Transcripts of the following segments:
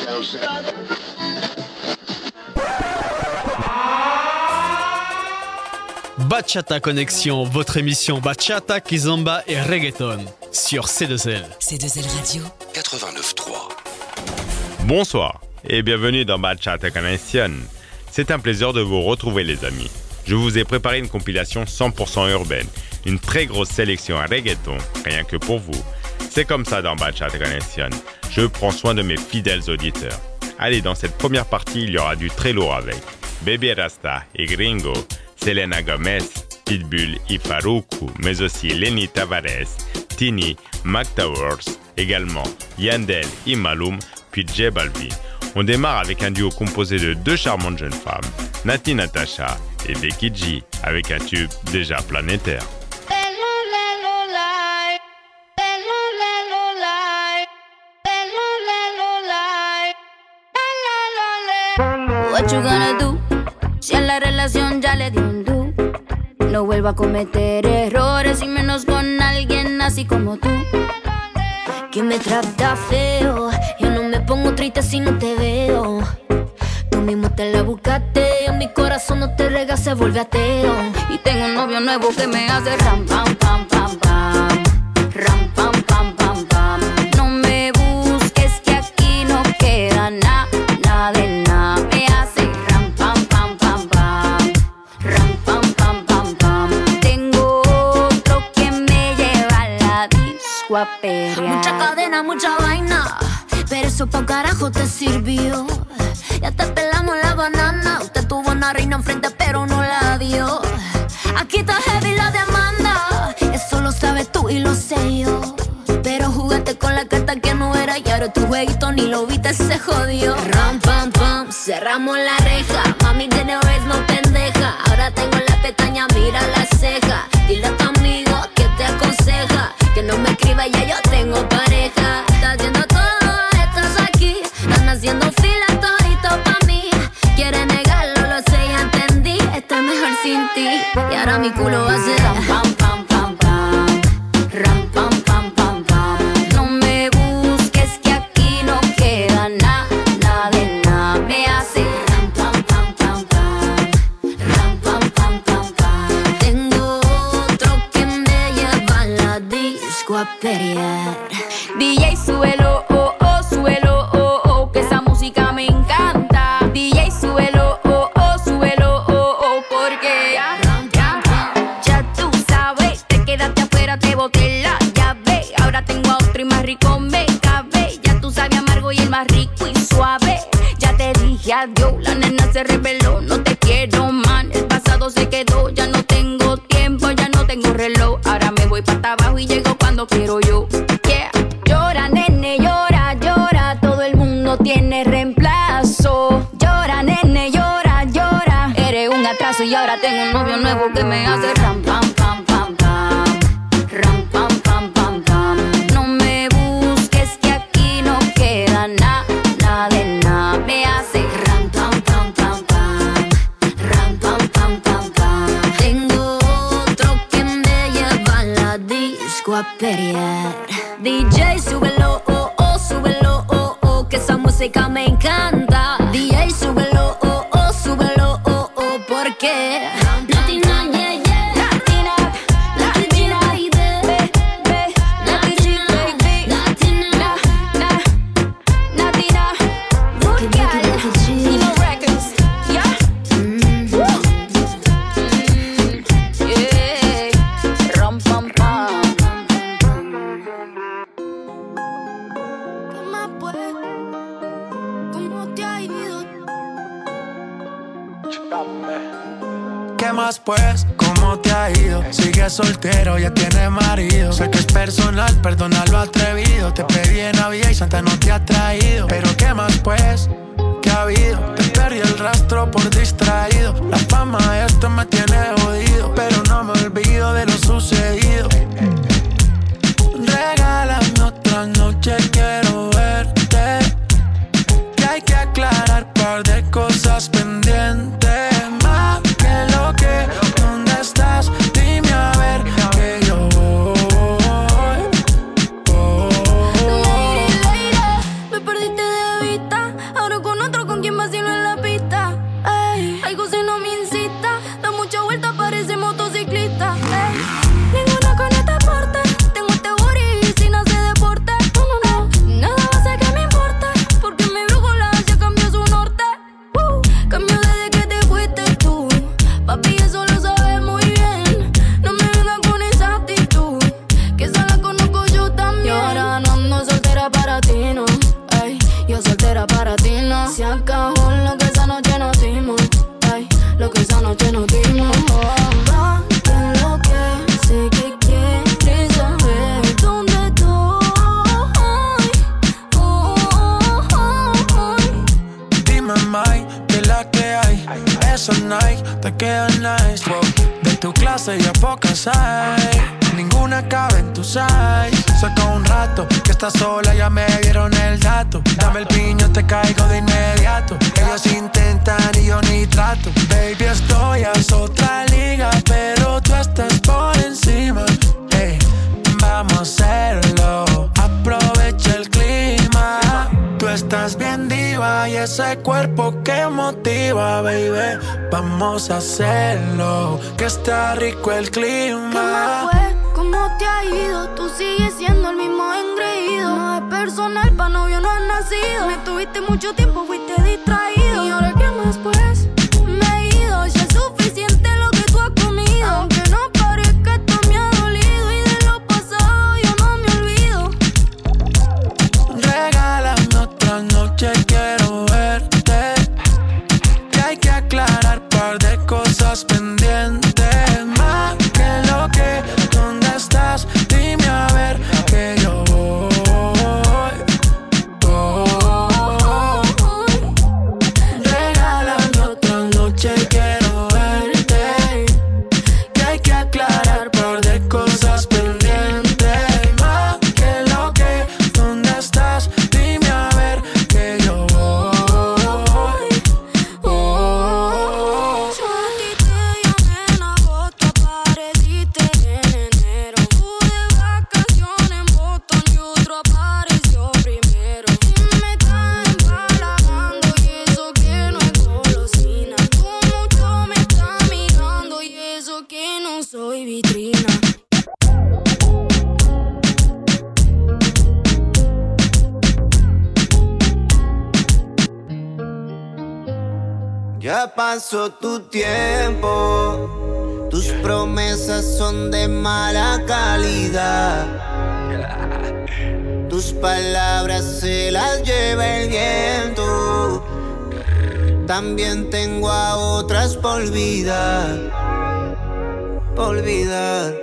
Bachata Connexion, votre émission Bachata, Kizomba et Reggaeton sur C2L. C2L Radio 89.3. Bonsoir et bienvenue dans Bachata Connexion. C'est un plaisir de vous retrouver les amis. Je vous ai préparé une compilation 100% urbaine, une très grosse sélection à reggaeton, rien que pour vous. C'est comme ça dans Bachata Connexion. Je prends soin de mes fidèles auditeurs. Allez, dans cette première partie, il y aura du très lourd avec Baby Rasta et Gringo, Selena Gomez, Pitbull et Farruko, mais aussi Lenny Tavares, Tini, Mac Towers, également Yandel et Malum, puis J Balvin. On démarre avec un duo composé de deux charmantes jeunes femmes, Nati Natasha et Becky G, avec un tube déjà planétaire. What you gonna do? Si a la relación ya le di un do. No vuelvo a cometer errores y menos con alguien así como tú, que me trata feo. Yo no me pongo triste si no te veo. Tú mismo te la buscaste, en mi corazón no te rega, se vuelve ateo. Y tengo un novio nuevo que me hace ram pam pam pam pam, ram pam pam pam pam. No me busques que aquí no queda nada, nada de nada. Me hace ram pam pam pam pam, ram pam pam pam pam. Tengo otro que me lleva a la disco a perrear. Mucha cadena, mucha vaina, pero eso pa' carajo te sirvió. Ya te pelamos la banana. Usted tuvo una reina enfrente pero no la dio. Aquí está heavy la demanda. Eso lo sabes tú y lo sé yo. Pero jugaste con la carta que no era y ahora tu jueguito ni lo viste, se jodió. Ram pam pam, cerramos la reja. Mami de no es no pendeja. Ahora tengo la pestaña, mira la ceja. Dile a tu amigo que te aconseja que no me escriba, ya yo tengo pareja. Estás haciendo todo, estás aquí. Están haciendo fila todito pa' mí. Quiere negarlo, lo sé, ya entendí. Estoy mejor sin ti. Y ahora mi culo hace ram pam pam pam pam, ram pam pam pam pam. No me busques que aquí no queda nada, nada de nada. Me hace ram pam pam pam pam, ram pam pam pam pam. Tengo otro que me lleva a la disco a pelear. DJ, súbelo, oh, oh, súbelo, oh, oh, que esa música me encanta. DJ, súbelo, oh, oh, súbelo, oh, oh, porque ya tú sabes, te quedaste afuera, te boté la llave. Ahora tengo a otro y más rico me cabe. Ya tú sabes amargo y el más rico y suave. Ya te dije adiós, la nena se rebeló. No te quiero, man, el pasado se quedó. Ya no tengo tiempo, ya no tengo reloj. Ahora me voy para abajo y llego cuando quiero yo. Yeah. Llora, nene, llora, llora. Todo el mundo tiene reemplazo. Llora, nene, llora, llora. Eres un atraso y ahora tengo un novio nuevo que me hace ram pam pam pam pam, ram pam pam pam pam. No me busques que aquí no queda nada, nada de nada. Me hace ram pam pam pam pam, ram pam pam pam pam. Tengo otro que me lleva a la disco a pelear. DJ, súbelo, oh, oh, súbelo, oh, oh, que esa música me encanta. DJ, súbelo, oh, oh, súbelo, oh, oh, porque Latina, yeah, yeah. Latina, Latina, baby, Latina, baby, Latina, Latina, Emo Records, yeah. Yeah, ram pam pam. ¿Qué más pues? ¿Cómo te ha ido? Sigue soltero, ya tiene marido. Sé que es personal, perdona lo atrevido. Te pedí en Navidad y Santa no te ha traído. Pero ¿qué más pues? ¿Qué ha habido? Te perdí el rastro por distraído. La fama de esto me tiene jodido, pero no me olvido de lo sucedido. Regálame otra noche, quiero verte. Que hay que aclarar par de cosas pendientes. Más que lo que, ¿dónde estás? Dime a ver que yo voy. Lady, me perdiste de vista. era para ti, no. Se acabó lo que esa noche nos dimos. Ay, lo que esa noche nos dimos. Va, que lo que sé que quieres saber dónde estoy. Dime, Mai, que la que hay. Esos Nike te quedan nice. Wow. De tu clase ya pocas hay. Ninguna cabe en tu size. Saca un rato que estás sola, ya me dieron el dato. Dame el piño, te caigo de inmediato. Ellos intentan y yo ni trato. Baby, estoy a otra liga, pero tú estás por encima. Hey, vamos a hacerlo. Aprovecha el clima. Tú estás bien diva y ese cuerpo que motiva, baby. Vamos a hacerlo, que está rico el clima. ¿Qué más fue? ¿Cómo te ha ido? Tú sigues siendo el mismo engreído. No es personal, pa' novio no has nacido. Me tuviste mucho tiempo, fuiste distraído. ¿Y ahora qué más pues? Me he ido, ya es suficiente lo que tú has comido. Aunque no parezca, esto me ha dolido. Y de lo pasado yo no me olvido. Regálame otra noche, quiero verte. Y hay que aclarar par de cosas pendientes. Más que lo que, ¿dónde estás? Dime a ver que yo voy. Regálame otra noche, quiero verte. Y hay que aclarar par de cosas pendientes. Más que lo que, ¿dónde estás? Dime a ver que yo voy. Yo a ti te llamé en agosto, apareciste en enero. Pude vacaciones en Boston y otro apareció primero. Y me estás empalagando y eso que no es golosina. Tú mucho me estás mirando y eso que no soy vitrina. Ya pasó tu tiempo, tus promesas son de mala calidad. Tus palabras se las lleva el viento. También tengo a otras por olvidar, por olvidar.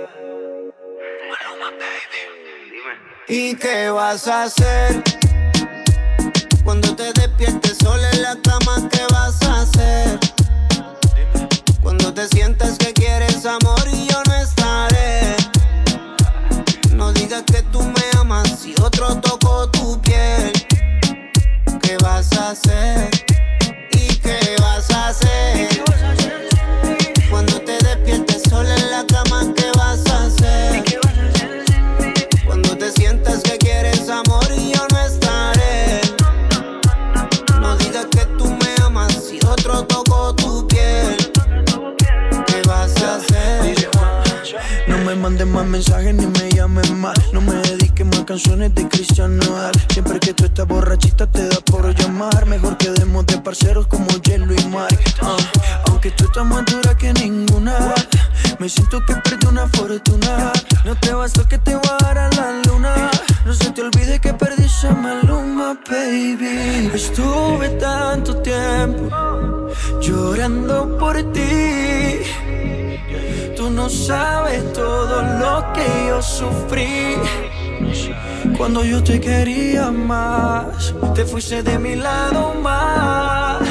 ¿Y qué vas a hacer? Cuando te despiertes sola en la cama, ¿qué vas a hacer? Cuando te sientas que quieres amor y yo no estaré. No digas que tú me amas si otro tocó tu piel. ¿Qué vas a hacer? ¿Y qué vas a hacer? Cuando te despiertes sola en la cama, ¿qué vas a hacer? Cuando te sientas que quieres amor y yo no estaré. No digas que tú me amas si otro tocó tu piel. ¿Qué vas a hacer? No me mandes más mensajes ni me llames más. No me dediques más canciones de Cristian Nodal. Siempre que tú estás borrachita te da por llamar. Mejor quedemos de parceros como Hielo y Mar. Aunque tú estás más dura que ninguna, me siento que perdí una fortuna. No te bastó que te voy a dar a la luna. No se te olvide que perdí esa maluma, baby. Estuve tanto tiempo llorando por ti. Tú no sabes todo lo que yo sufrí. Cuando yo te quería más, te fuiste de mi lado más.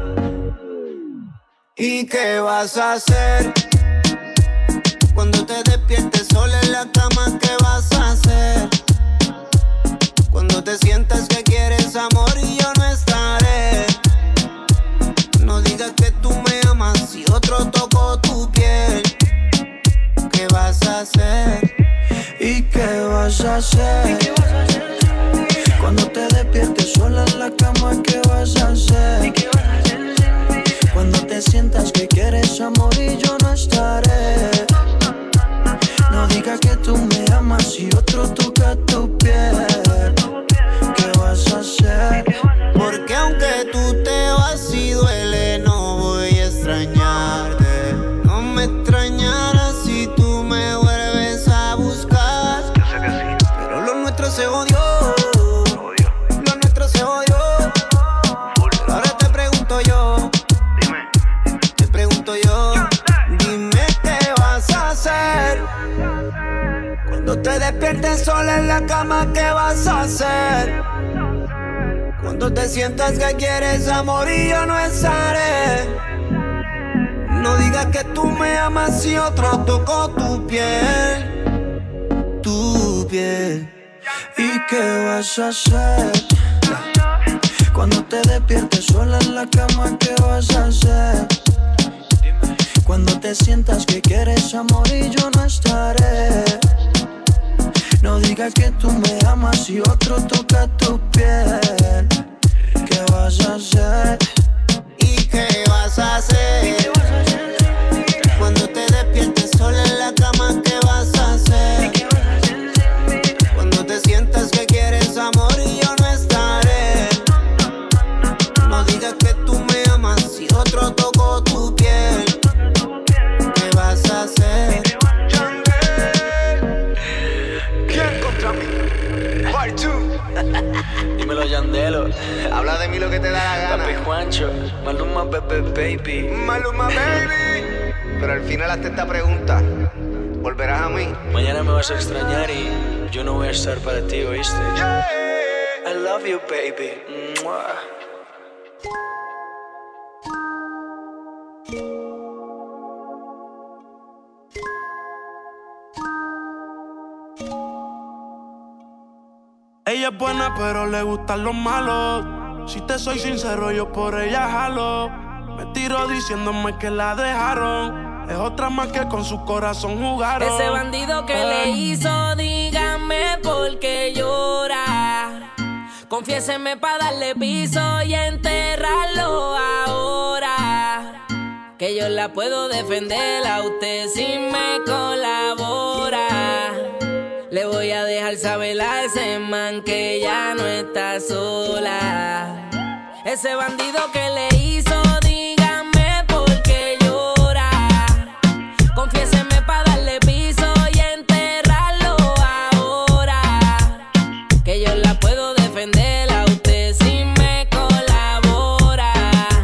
¿Y qué vas a hacer? Cuando te despiertes sola en la cama, ¿qué vas a hacer? Cuando te sientas que quieres amor y yo no estaré. No digas que tú me amas si otro tocó tu piel. ¿Qué vas a hacer? ¿Y qué vas a hacer? Cuando te despiertes sola en la cama, ¿qué vas a hacer? Cuando te sientas que quieres amor y yo no estaré. No digas que tú me amas si otro toca tu piel. ¿Qué vas a hacer? la cama, ¿qué vas a hacer? Cuando te sientas que quieres amor y yo no estaré. No digas que tú me amas si otro tocó tu piel. Tu piel. ¿Y qué vas a hacer? Cuando te despiertes sola en la cama, ¿qué vas a hacer? Cuando te sientas que quieres amor y yo no estaré. No digas que tú me amas si otro toca tu piel. ¿Qué vas a hacer? ¿Y qué vas a hacer? Cuando te despiertes sola en la cama, ¿qué vas a hacer? Cuando te sientas que quieres amor y yo no estaré. No digas que tú me amas si otro tocó tu piel. ¿Qué vas a hacer? ¿Quién contra mí? Part 2. Dímelo, Yandelo. Habla de mí lo que te da la gana. Papi Juancho, Maluma, baby. Maluma, baby. Pero al final hazte esta pregunta. ¿Volverás a mí? Mañana me vas a extrañar y yo no voy a estar para ti, ¿oíste? Yeah. I love you, baby. Mua. Ella es buena, pero le gustan los malos. Si te soy sincero, yo por ella jalo. Me tiro diciéndome que la dejaron. Es otra más que con su corazón jugaron. Ese bandido que le hizo, dígame por qué llora. Confiéseme pa' darle piso y enterrarlo ahora. Que yo la puedo defender a usted si me colabora. Le voy a dejar saber a ese man que ya no está sola. Ese bandido que le hizo, dígame por qué llora. Confiéseme pa' darle piso y enterrarlo ahora. Que yo la puedo defender a usted si me colabora.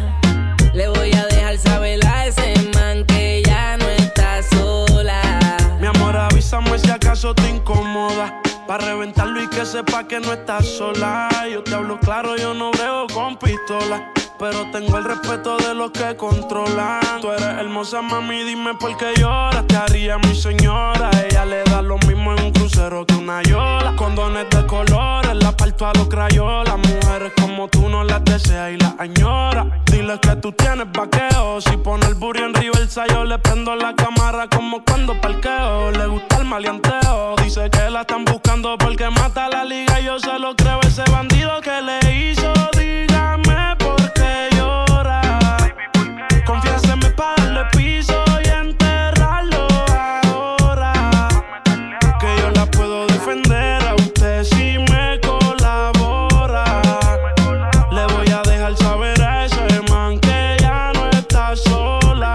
Le voy a dejar saber a ese man que ya no está sola. Mi amor, avísame si acaso te incomoda, pa' reventarlo y que sepa que no estás sola. Yo te hablo claro, yo no brego con pistola, pero tengo el respeto de los que controlan. Tú eres hermosa, mami, dime por qué lloras. Te haría mi señora. Ella le da lo mismo en un crucero que una yola. Condones de colores, la parto a los crayolas. Mujeres como tú no las deseas y las añoras. Dile que tú tienes vaqueo. Si pone el burro en Riverside, yo le prendo la cámara como cuando parqueo. Le gusta el maleanteo. Dice que la están buscando porque mata la liga y yo se lo creo. Ese bandido que le hizo, dígame por qué llora. Confiéseme pa' darle piso y enterrarlo ahora. Que yo la puedo defender a usted si me colabora. Le voy a dejar saber a ese man que ya no está sola.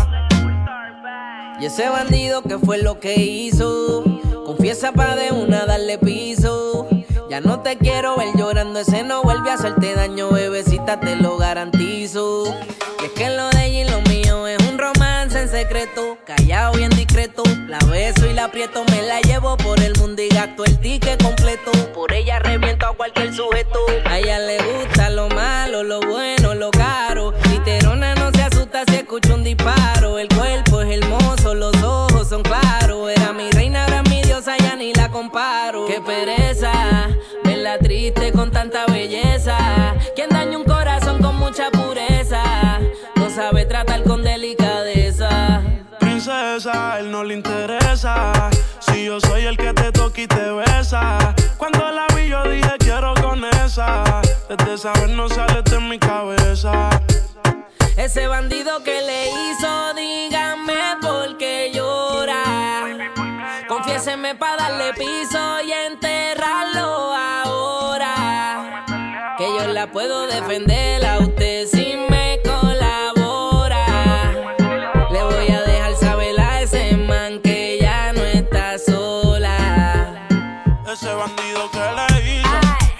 Y ese bandido que fue lo que hizo, confiesa pa' de una darle piso. Ya no te quiero ver llorando, ese no vuelve a hacerte daño, bebecita, te lo garantizo. Y es que lo de ella y lo mío es un romance en secreto, callado bien discreto. La beso y la aprieto, me la llevo por el mundo y gasto el ticket completo. Por ella reviento a cualquier sujeto. A ella le gusta lo malo, lo bueno, lo caro. Literona no se asusta si escucha un disparo. El cuerpo es hermoso, los ojos son claros. Era mi reina, ahora mi diosa, ya ni la comparo. Qué pereza verla triste con tanta belleza. Quien daña un corazón con mucha pureza no sabe tratar con delicadeza. Princesa, él no le interesa si yo soy el que te toca y te besa. Cuando la vi yo dije quiero con esa. Desde esa vez no sale de mi cabeza. Ese bandido que le hizo, dígame por qué llora. Confiéseme pa' darle piso y enterrarlo ahora. Que yo la puedo defender a usted si me colabora. Le voy a dejar saber a ese man que ya no está sola. Ese bandido que le hizo,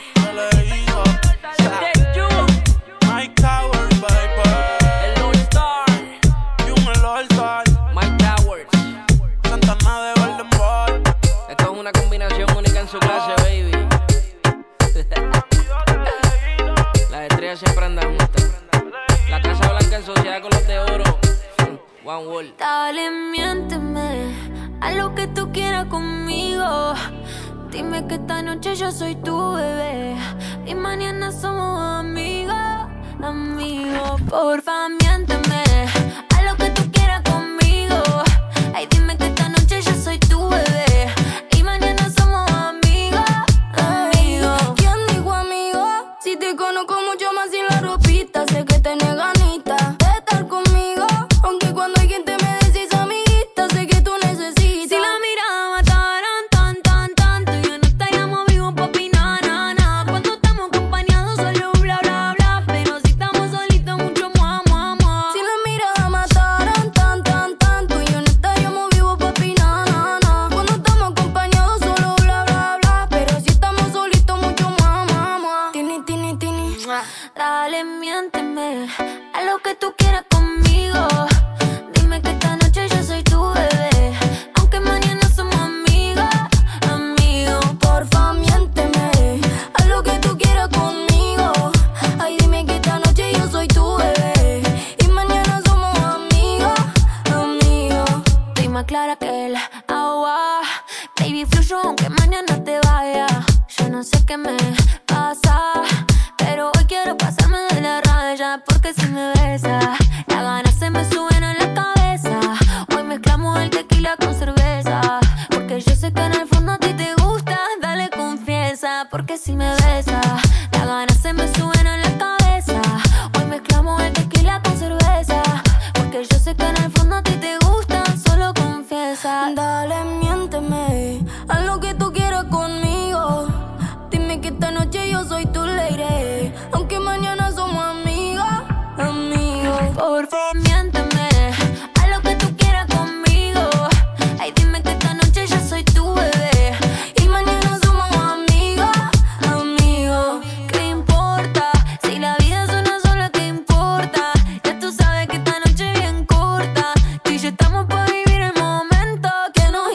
Mike Towers, baby. El Lord Star, El All-Star, Mike Towers. Santana de Golden Boy. Esto es una combinación única en su clase. prenda juntas. La Casa Blanca en sociedad con los de oro. One World. Dale, miénteme, haz lo que tú quieras conmigo. Dime que esta noche yo soy tu bebé y mañana somos amigos, amigos. Porfa, miénteme, haz lo que tú quieras conmigo. Ay, dime que esta noche yo soy tu bebé y mañana somos amigos, amigos. ¿Quién dijo amigo? Si te conozco mucho más sin la ropita, sé que tenés ganitas de estar conmigo. Aunque cuando hay gente me decís amiguita, sé que tú necesitas. Si la mirada mataran tanto, yo no estaríamos vivos, papi, na. Cuando estamos acompañados solo bla, bla, bla. Pero si estamos solitos mucho mua. Si la mirada mataran tanto, yo no estaríamos vivos, papi, na. Cuando estamos acompañados solo bla, bla, bla. Pero si estamos solitos mucho mua. Tini. Dale, miénteme, haz lo que tú quieras conmigo. Dime que esta noche yo soy tu bebé, aunque mañana somos amigos, amigos. Porfa, miénteme, haz lo que tú quieras conmigo. Ay, dime que esta noche yo soy tu bebé y mañana somos amigos, amigos. Estoy más clara que el agua, baby, fluyo aunque mañana te vaya. Yo no sé qué me pasa, pero hoy quiero pasarme de la raya. Porque si me besas, las ganas se me suben a la cabeza. Hoy mezclamos el tequila con cerveza, porque yo sé que en el fondo a ti te gusta. Dale, confiesa, porque si me besas, las ganas se me suben a la cabeza. Hoy mezclamos el tequila con cerveza, porque yo sé que en el fondo a ti te gusta. Solo confiesa. Dale, miénteme, haz lo que tú quieras conmigo. Dime que esta noche yo soy tu lady, aunque mañana somos amigos, amigos. Por favor, miénteme, haz lo que tú quieras conmigo. Ay, dime que esta noche yo soy tu bebé y mañana somos amigos, amigos. ¿Qué importa? Si la vida es una sola, ¿qué importa? Ya tú sabes que esta noche es bien corta. Tú y yo estamos para vivir el momento. Que nos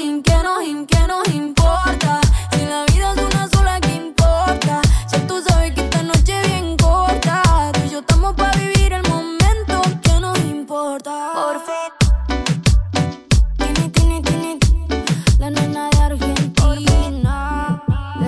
importa? Si la vida es una sola, ¿qué importa? Ya tú sabes que esta noche es bien corta. Tú y yo estamos para vivir el momento. Que nos importa? Por favor. Tini, la nena de Argentina.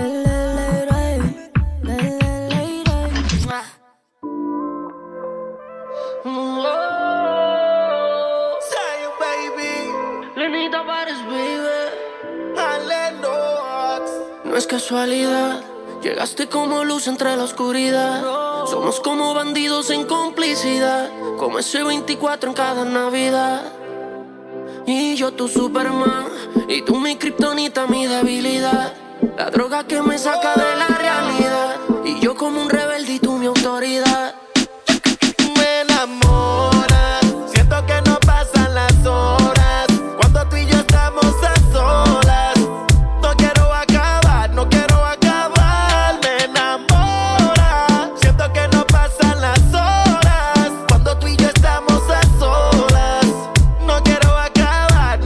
Say you, baby. Lenita Pares, baby. Alenox. No es casualidad, llegaste como luz entre la oscuridad. Somos como bandidos en complicidad, como ese 24 en cada Navidad. Y yo tu Superman, y tú mi kriptonita, mi debilidad. La droga que me saca de la realidad, y yo como un rebelde y tú mi autoridad. Me enamora, siento que no pasan las horas cuando tú y yo estamos a solas. No quiero acabar. Me enamora, siento que no pasan las horas cuando tú y yo estamos a solas. No quiero acabar,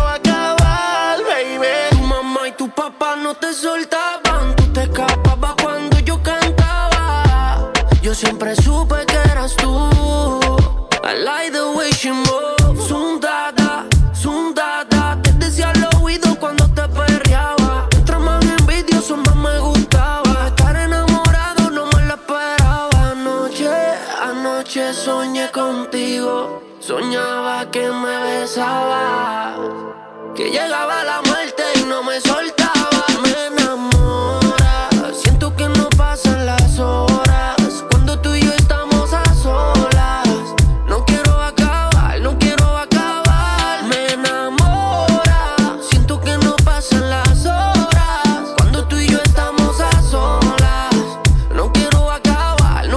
baby. Tu mamá y tu papá no te soltaban, tú te escapabas cuando yo cantaba. Yo siempre supe que eras tú. I like the way she moves. Sundada, te decía al oído cuando te perreaba. Mientras más envidioso más me gustaba. Estar enamorado no me lo esperaba. Anoche soñé contigo. Soñaba que me besaba, que llegaba la muerte y no me soltaba. Me enamora, siento que no pasan las horas cuando tú y yo estamos a solas. No quiero acabar. Me enamora, siento que no pasan las horas cuando tú y yo estamos a solas. No quiero acabar.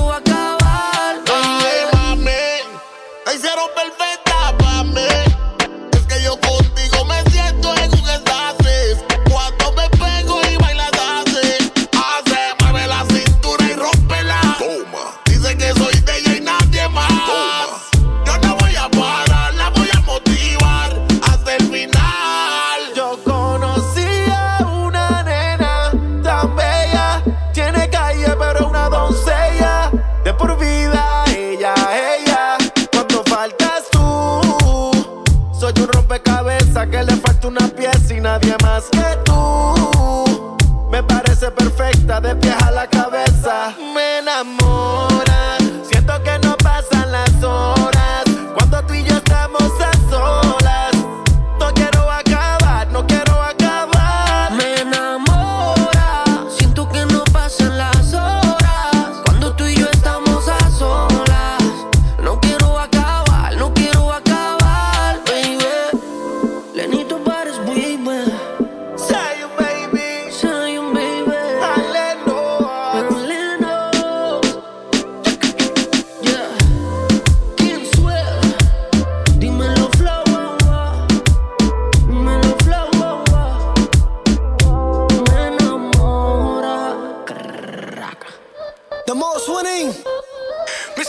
Ay, mami, la hicieron perfecta pa' mí. Es que yo contigo me siento en un estasis.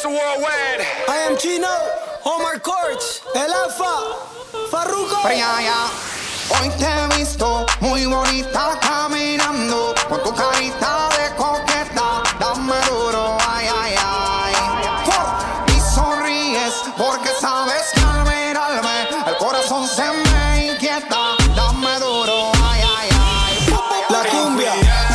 Mr. Worldwide. I am Chino, Omar Courts, El Alfa, Farruko. Hoy te he visto muy bonita caminando con tu carita de coqueta. Dame duro, ay, ay, ay. Y sonríes porque sabes que al mirarme el corazón se me inquieta. Dame duro, ay, ay, ay. La cumbia.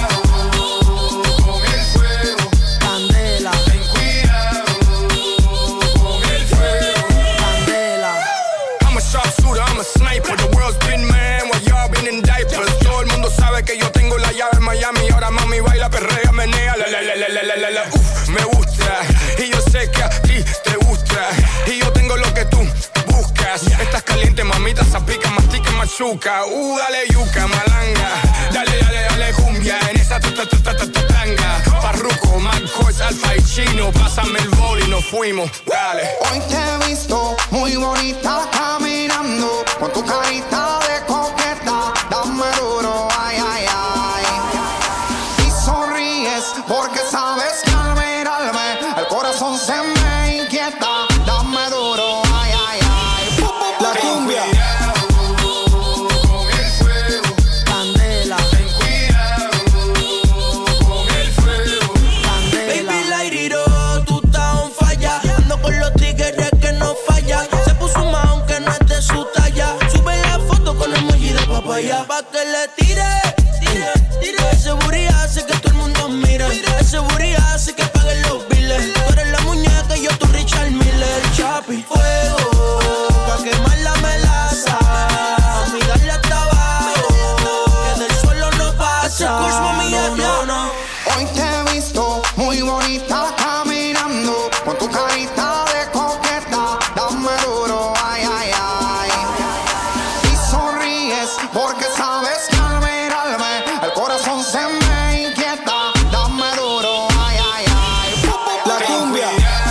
Con el fuego. Candela. Ten cuidado con el fuego. Candela. I'm a sharpshooter, I'm a sniper. The world's been mad while y'all been in diapers. Todo el mundo sabe que yo tengo la llave en Miami. Ahora mami baila, perrea, menea. La. Me gusta. Y yo sé que a ti te gusta. Y yo tengo lo que tú buscas. Estás caliente, mamita, zapica, mastica, machuca. Dale yuca, malanga. Dale cumbia. En esa tanga. Farruko, Marcos, Alfa y Chino. Pásame el bol y nos fuimos. Dale. Hoy te he visto muy bonita caminando con tu carita de coqueta. Dame duro, ay, ay, ay. Y sonríes porque sabes que al mirarme el corazón se me inquieta. Dame duro, ay, ay, ay. La cumbia. Con el fuego. Candela. Ten cuidado con el fuego. Candela. Baby, light it up, tú estás on falla. Ando con los tigres que no falla. Se puso un mahón que no es de su talla. Sube la foto con emoji de papaya. Pa' que le tire. Ese booty hace que todo el mundo mire. Ese booty hace que paguen los biles. Tú eres la muñeca y yo tu Richard Miller. Chapi, fuego, pa' quemar la melaza. A mí darle hasta abajo, que del suelo no pasa. No. Hoy te he visto muy bonita caminando con tu carita de coqueta. Dame duro, ay, ay, ay. Y sonríes porque sabes que al mirarme el corazón se me inquieta. Dame duro, ay, ay, ay. La cumbia.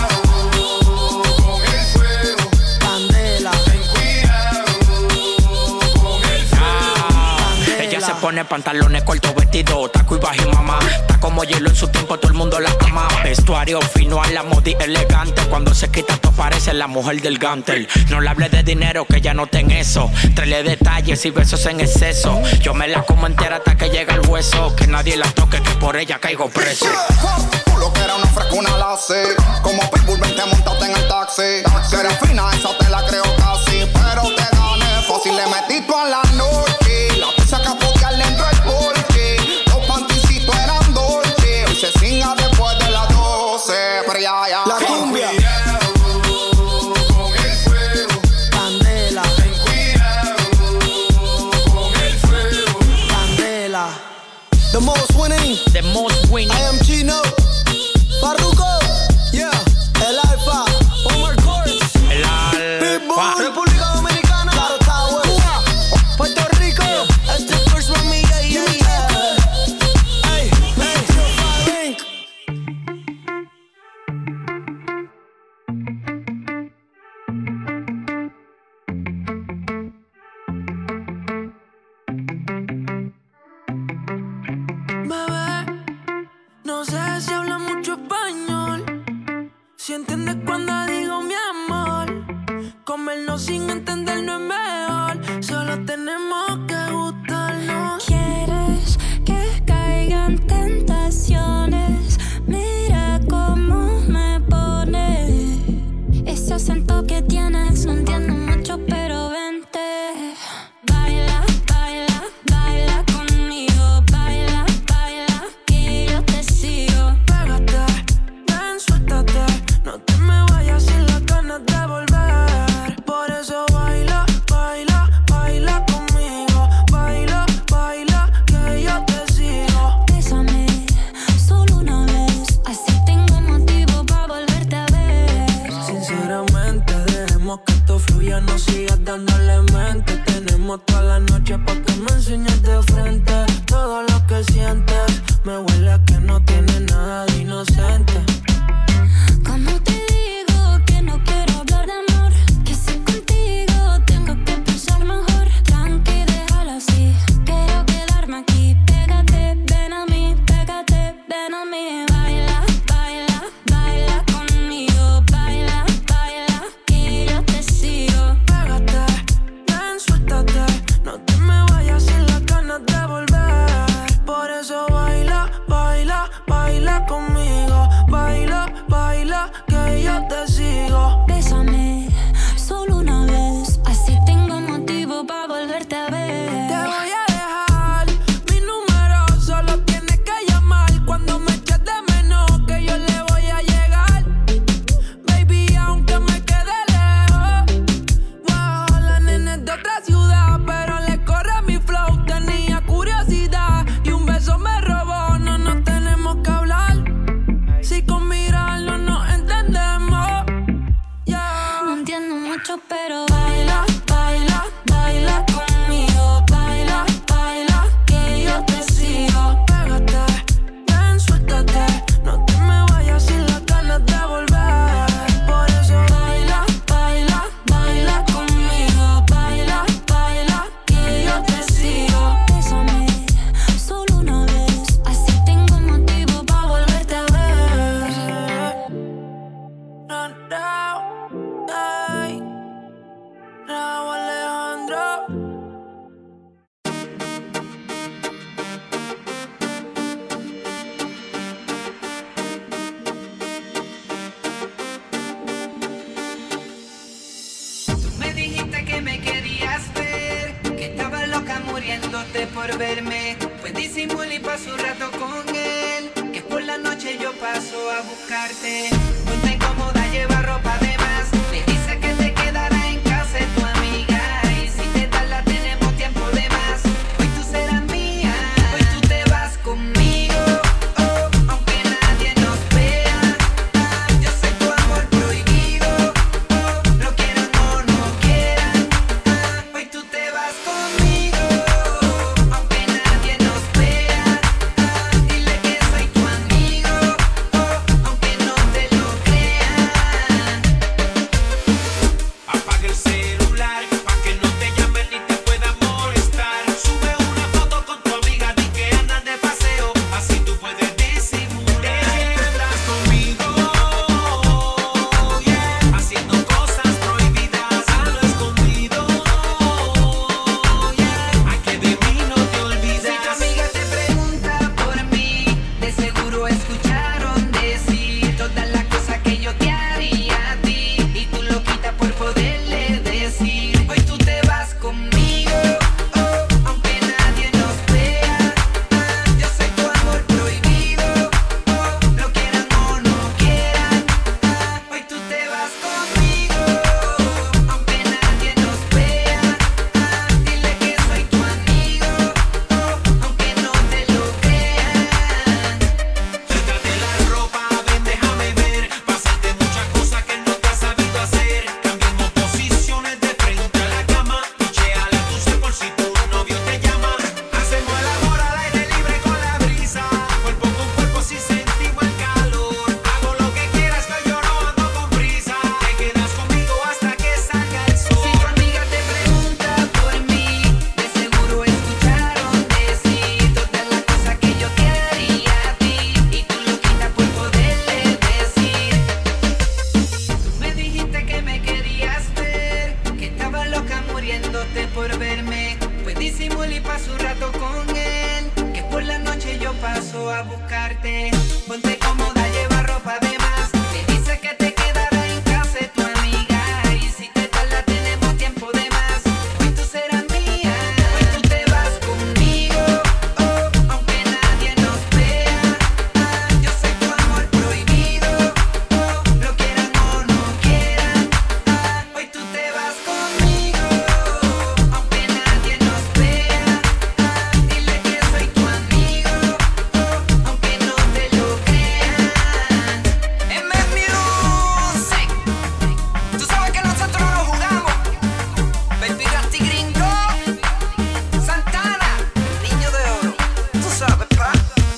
Con el fuego. Candela. Ten cuidado con el fuego. Ella se pone pantalones cortos, vestido, taco y bajo y mamá. Está como hielo en su tiempo, todo el mundo la ama. Vestuario fino a la modi elegante. Cuando se quita todo parece la mujer del Gantel. No le hable de dinero que ya no ten eso. Tráele detalles y besos en exceso. Yo me la como entera hasta que llega el hueso. Que nadie la toque, que por ella caigo preso. Tú lo que era una frescuna la sé. Como Pitbull, vente, montate en el taxi. Que eres fina, esa te la creo casi. Pero te gané fácil, le metí tú a la noche. La pizza que apoyarle dentro el porche. Los panticitos eran dolce. Hoy se cinga después de las 12. Pero ya. La cumbia. Con el fuego. Candela. Ten cuidado con el fuego. Candela. The most winning. The most winning. I am Chino. Farruko. Yeah. El Alfa. Omar Courts. El Alfa. República Dominicana. Claro, está bueno. Puerto Rico. Este first mami, yeah. Hey, hey. Bebé, no sé si habla mucho español. Si entiendes cuando digo mi amor. Comernos sin entender no es mejor. Solo tenemos que gustarnos. ¿Quieres que caigan tentaciones? Mira cómo me pone. Ese acento que tienes no entiendo mucho, pero vente. Baila, baila, baila conmigo. Baila, baila, que yo te sigo. Pégate, ven, suéltate. No te me vayas sin las ganas de volver. Por eso baila, baila, baila conmigo. Baila, baila, que yo te sigo. Bésame, Raúl Alejandro. Tú me dijiste que me querías ver, que estaba loca muriéndote por verme. Pues disimulé y paso un rato con él, que por la noche yo paso a buscarte. Ponte incómoda, lleva ropa de más. Me dice que te quedará en casa de tu amiga, y si te tarda tenemos tiempo de más. Hoy tú serás mía, hoy tú te vas conmigo, oh, aunque nadie nos vea. Yo soy tu amor prohibido, oh, lo quieran o no quieran. Hoy tú te vas conmigo, aunque nadie nos vea. Dile que soy tu amigo, oh, aunque no te lo crean. Apaga el celular pa' que no te llamen ni te puedan molestar. Sube una foto con tu amiga, di que andan de paseo, así tú puedes disimular. Estás conmigo, yeah, haciendo cosas prohibidas a lo escondido, yeah, ay que de mí no te olvides. Si tu amiga te pregunta por mí, de seguro escucharon decir todas las cosas que yo te haría a ti, y tú lo quitas por poderle decir. Hoy tú te vas conmigo, oh, aunque nadie nos vea. Yo soy tu amor prohibido, oh, lo quieran o no quieran. Hoy tú te vas conmigo, aunque nadie nos vea. Dile que soy tu amigo, oh, aunque no te lo crean. Quítate la ropa, ven, déjame ver. Pásate muchas cosas que no te has sabido hacer. Cambiemos posiciones de frente a la cama. Picheala tu ser por si tu novio te llama. Hacemos el amor al aire libre con la brisa. Cuerpo con cuerpo si sentimos el calor. Hago lo que quieras que yo no ando con prisa. Te quedas conmigo hasta que salga el sol. Si tu amiga te pregunta por mí, de seguro escucharon decir todas las cosas que yo te haría a ti, y tú lo quitas por poderle decir. Tú me dijiste que me querías ver, que estaba loca muriéndote por verme. Pues disimulé y paso un rato con él, que por la noche yo paso a buscarte. Ponte cómoda, lleva ropa de más. Me dice que te quedará en casa de tu amiga, y si te tarda tenemos tiempo de más. Hoy tú serás mía, hoy tú te vas conmigo, oh, aunque nadie nos vea. Yo soy tu amor prohibido, oh, lo quieran o no quieran. Hoy tú te vas conmigo, aunque nadie nos vea. Dile que soy tu amigo, oh, aunque no te lo crean. M Music, tú sabes que nosotros no jugamos. Baby Rasty Gringo, Santana, Niño de Oro, tú sabes, pa.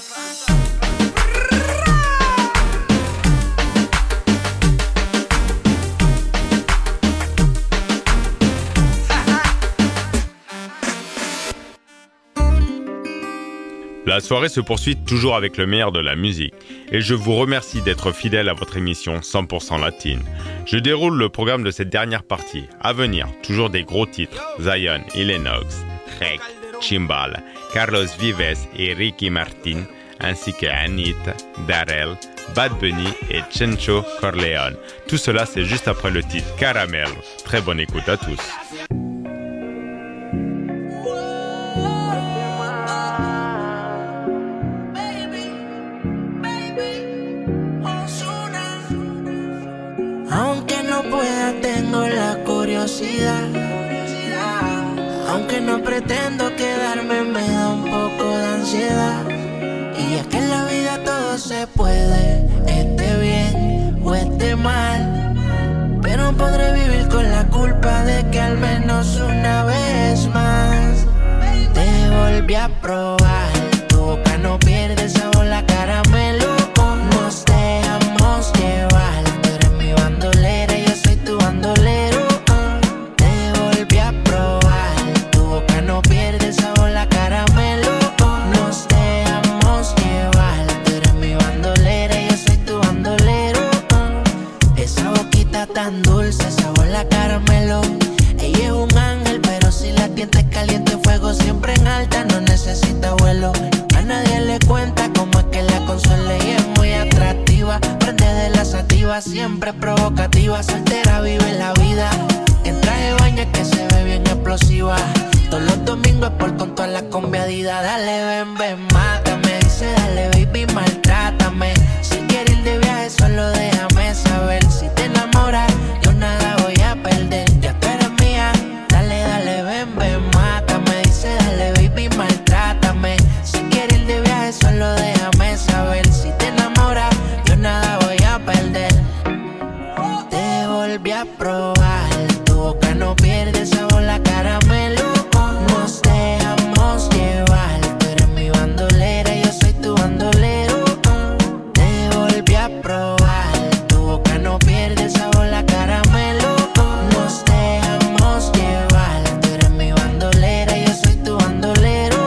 La soirée se poursuit toujours avec le meilleur de la musique et je vous remercie d'être fidèle à votre émission 100% latine. Je déroule le programme de cette dernière partie. À venir, toujours des gros titres, Zion et Lennox, Rek, Chimbal, Carlos Vives et Ricky Martin, ainsi que Anita, Darrell, Bad Bunny et Chencho Corleone. Tout cela c'est juste après le titre Caramel. Très bonne écoute à tous. Aunque no pueda, tengo la curiosidad. Aunque no pretendo quedarme, me da un poco de ansiedad. Y es que en la vida todo se puede, esté bien o esté mal. Pero podré vivir con la culpa de que al menos una vez más te volví a probar. Tu boca no pierde sabor, la caramelo. Nos dejamos llevar. Tú eres mi bandolera, yo soy tu bandolero. Te volví a probar. Tu boca no pierde sabor, la caramelo. Nos dejamos llevar. Tú eres mi bandolera, yo soy tu bandolero. Esa está tan dulce, sabor a caramelo. Ella es un ángel, pero si la tienta es caliente, fuego siempre en alta, no necesita vuelo. A nadie le cuenta cómo es que la consuela y es muy atractiva. Prende de la sativa, siempre provocativa, soltera vive la vida. En traje de baño que se ve bien explosiva. Todos los domingos es por con toda la combiadida. Dale, ven, ven, mátame. Dice, dale, baby, maltrátame. Si quieres ir de viaje, solo déjame saber. Si te enamoras, yo nada voy a perder. Ya tú eres mía. Dale, dale, ven, ven, mátame. Dice, dale, baby, maltrátame. Si quieres ir de viaje, solo déjame saber. Si te enamoras, yo nada voy a perder. Te volví a probar. Tu boca no pierde sabor a caramelo. Nos dejamos llevar. Tú eres mi bandolera, yo soy tu bandolero. Te volví a probar. Tu boca no pierde sabor a caramelo. Nos dejamos llevar. Tú eres mi bandolera, yo soy tu bandolero.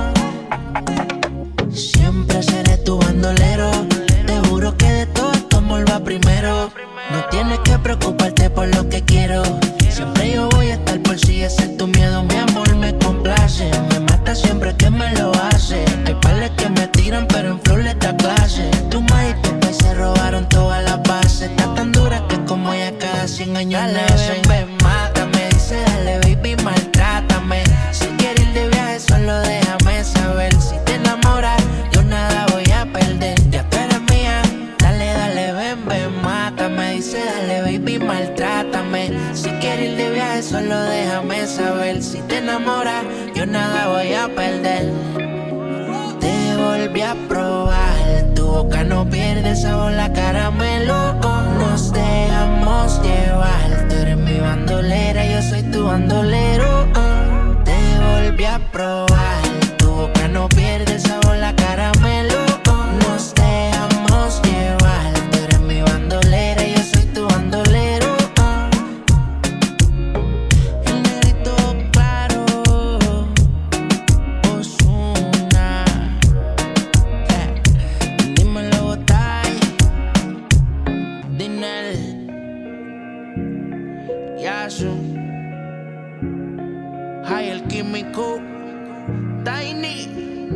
Siempre seré tu bandolero. Te juro que de todo esto amor va primero. No tienes que preocuparte por lo que quiero. Siempre yo voy a estar por si ese es tu miedo. Mi amor me complace. Me mata siempre que me lo hace. Hay pales que me tiran pero en flow le da clase. Tu maíz y tu pez se robaron todas las bases. Está tan dura que como ella cada 100 años nacen. Ven, mátame. Dice dale baby, maltrátame. Si quieres ir de viaje solo déjame saber. Si te enamoras yo nada voy a perder. Ya tú eres mía. Dale, dale, ven, ven, mátame. Dice dale baby, maltrátame. Si quieres ir de viaje solo déjame saber. Si te enamoras yo nada voy a perder. Te volví a probar. Tu boca no pierde sabor a caramelo. Nos dejamos llevar. Tú eres mi bandolera, yo soy tu bandolero. Te volví a probar. Tu boca no pierde sabor a caramelo. Nos dejamos llevar. Tú eres mi bandolera, yo soy tu bandolero. El negrito claro, Ozuna. Dímelo, Botay, Dinel, Yasu, Hay el Químico, Tiny.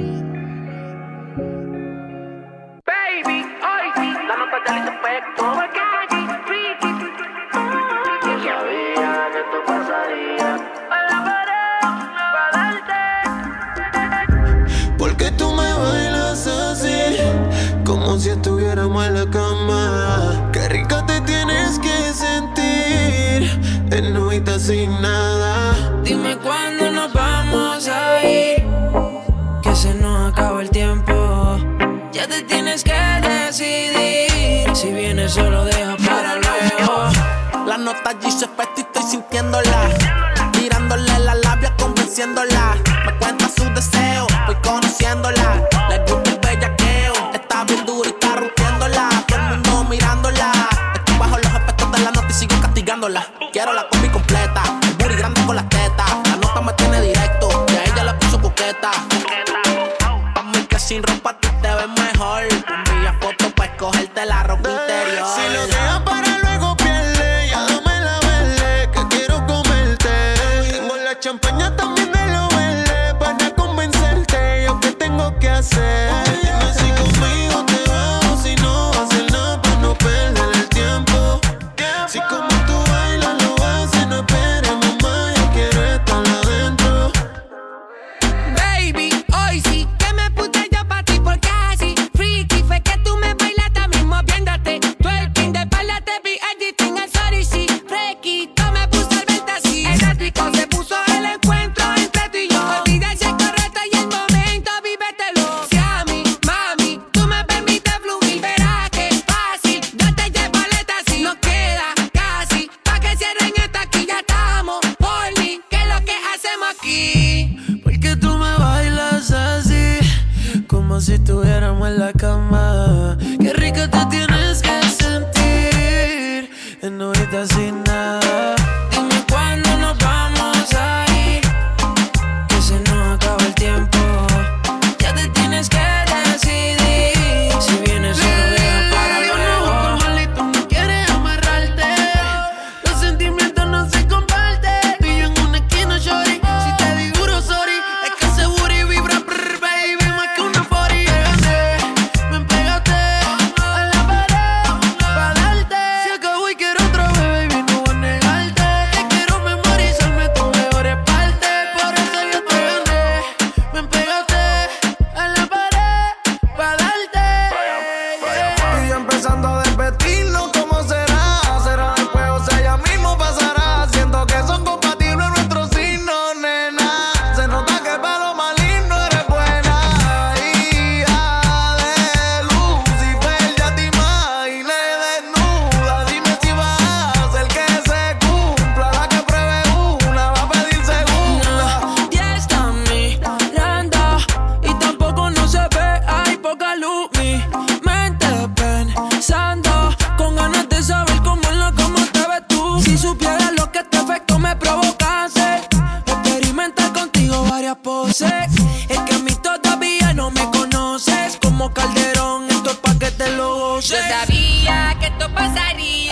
Baby, hoy sí, la nota ya le efecto. Porque allí, Ricky, yo sabía que esto pasaría. A la pared, para darte. Porque tú me bailas así, como si estuviéramos en la cama. Qué rica te tienes que sentir, en novita sin nada. Dime cuándo nos vamos a ir, que se nos acaba el tiempo. Ya te tienes que decidir, si vienes solo deja para luego. La nota allí se efecto y estoy sintiéndola. Tirándole la labia, convenciéndola. Me cuenta sus deseos, voy conociéndola. Le gusta el bellaqueo, está bien dura y está rompiéndola. Todo el mundo mirándola. Estoy bajo los efectos de la nota y sigo castigándola. Quiero la combi completa, el booty grande con las tetas. La nota me tiene directo, y a ella la puso coqueta. Pa' mí que sin ropa tú te ves mejor. Envía fotos pa' escogerte la ropa interior. Si lo dejas para luego pierde, ya dame la verde, que quiero comerte. Tengo la champaña también de lo verde, para convencerte. Yo qué tengo que hacer. Dime si conmigo te vas o si no vas a hacer nada para no perder el tiempo. Si como tú bailas lo haces, no esperemos más, yo quiero estar adentro. Baby, hoy sí que me puse yo pa' ti porque así freaky fue que tú me bailaste a mí moviéndote. Twerking de espalda te vi editing al sorry sí. Frequito me puso al verte así. Eléctrico se puso el encuentro entre tú y yo. Olvida si es correcto y el momento vívetelo. Si a mí, mami, tú me permites fluir, verás que fácil. Yo te llevo aleta así. Nos queda casi pa' que cierren esta aquí. Ya estamos por mí. ¿Qué es lo que hacemos aquí? Porque tú me bailas así, como si estuviéramos en la cama. Qué rica te tienes que sentir, en novita sin nada. Dime cuándo nos vamos a ir, que se nos acaba el tiempo. Ya te tienes que decidir, si vienes solo deja para luego. No quieres amarrarte,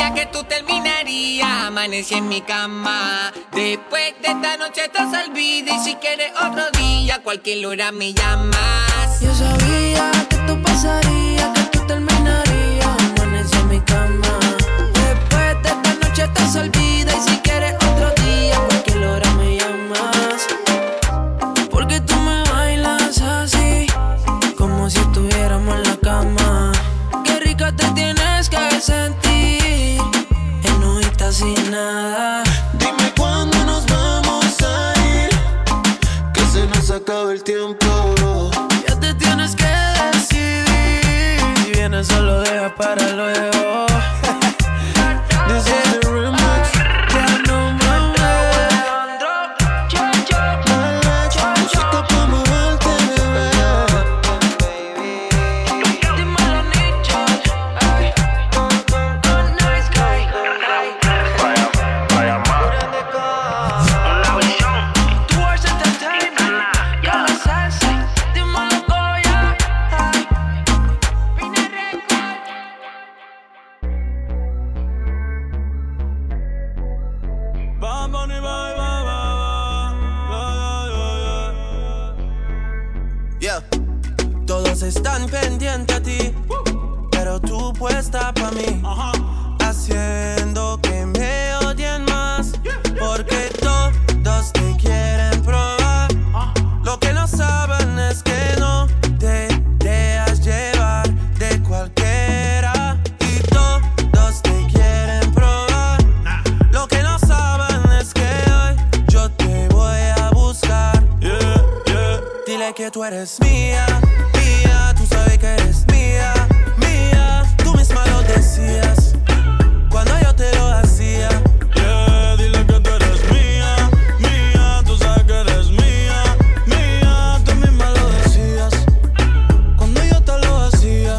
sabía que tú terminarías. Amanecí en mi cama. Después de esta noche te olvida. Y si quieres otro día, cualquier hora me llamas. Yo sabía que esto pasaría, que tú terminarías. Amanecí en mi cama. Después de esta noche te olvida. Y si quieres otro día, cualquier hora me llamas. Porque tú me bailas así, como si estuviéramos en la cama. Qué rica te tienes que sentir, enojita sin nada. Dime cuándo nos vamos a ir, que se nos acaba el tiempo. Ya te tienes que decidir, si vienes solo deja para luego. This is the remix. Ya no mames. Música pa' moverte, bebé. Dímelo, nicho. Nice guy. Towards entertainment. Ya lo sabes. Dímelo, Goya. Pina Record. Yeah. Todos están pendientes a ti, pero tú puesta pa' mí, haciendo que me odien más, porque todos te quieren probar. Lo que no saben es que no te dejas llevar de cualquiera, y todos te quieren probar. Lo que no saben es que hoy yo te voy a buscar. Dile que tú eres mía, mía, tú sabes que eres mía, mía. Tú misma lo decías cuando yo te lo hacía. Dile que tú eres mía, mía, tú sabes que eres mía, mía. Tú misma lo decías cuando yo te lo hacía.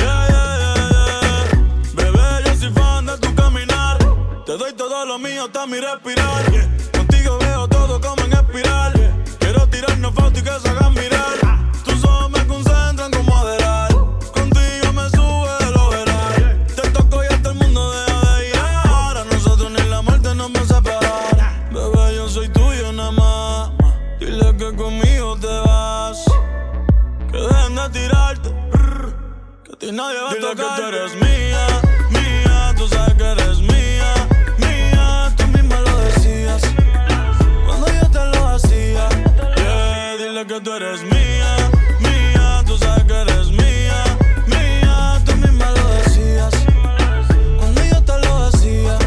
Bebé, yo soy fan de tu caminar. Te doy todo lo mío hasta mi respirar. Contigo veo todo como en espiral. Quiero tirarnos fotos y que se hagan mirar. Tus ojos me concentran como Adderall. Contigo me sube de lo veral. Te toco y hasta el mundo deja de girar. A nosotros ni la muerte nos va a separar. Bebé, yo soy tuyo nada más. Dile que conmigo te vas. Que dejen de tirarte. Que a ti nadie va a tocar. Dile que tú eres mía, mía. Tú sabes que eres mía, mía. Tú misma lo decías cuando yo te lo hacía. Dile que tú eres mía, mía. Tú sabes que eres mía, mía. Tú misma lo decías cuando yo te lo hacía.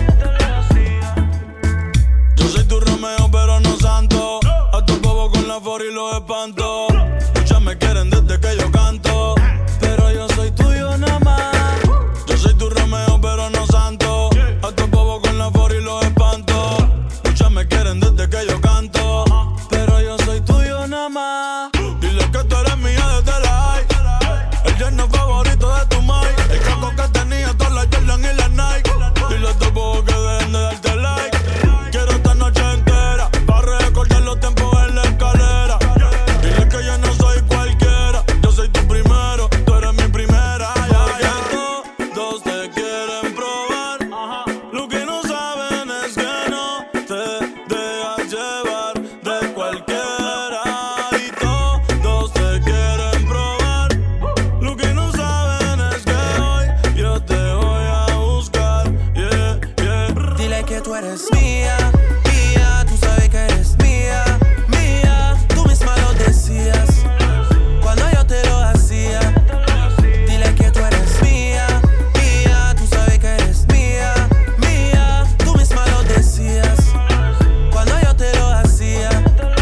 Yo soy tu Romeo pero no santo. A tu bobo con la for y los espanto. Muchas me quieren desde que yo canto, pero yo soy tuyo nada más. Yo soy tu Romeo pero no santo. A tu bobo con la for y los espanto. Muchas me quieren desde que yo canto, pero yo soy tuyo nada más. Dile que tú eres mía desde la high. El yerno favorito de tu mai. El caco que tenía todas las Jordan y las Nike. Dile a tu bobo que dejen de darte like. Quiero esta noche entera para recordar los tiempos en la escalera. Dile que yo no soy cualquiera. Yo soy tu primero, tú eres mi primera. Porque todos te quieren probar. Lo que no saben es que no te dejas llevar de cualquiera. Y todos te quieren probar. Lo que no saben es que hoy yo te voy a buscar. Dile que tú eres mía, mía. Tú sabes que eres mía, mía. Tú misma lo decías cuando yo te lo hacía. Dile que tú eres mía, mía. Tú sabes que eres mía, mía. Tú misma lo decías cuando yo te lo hacía.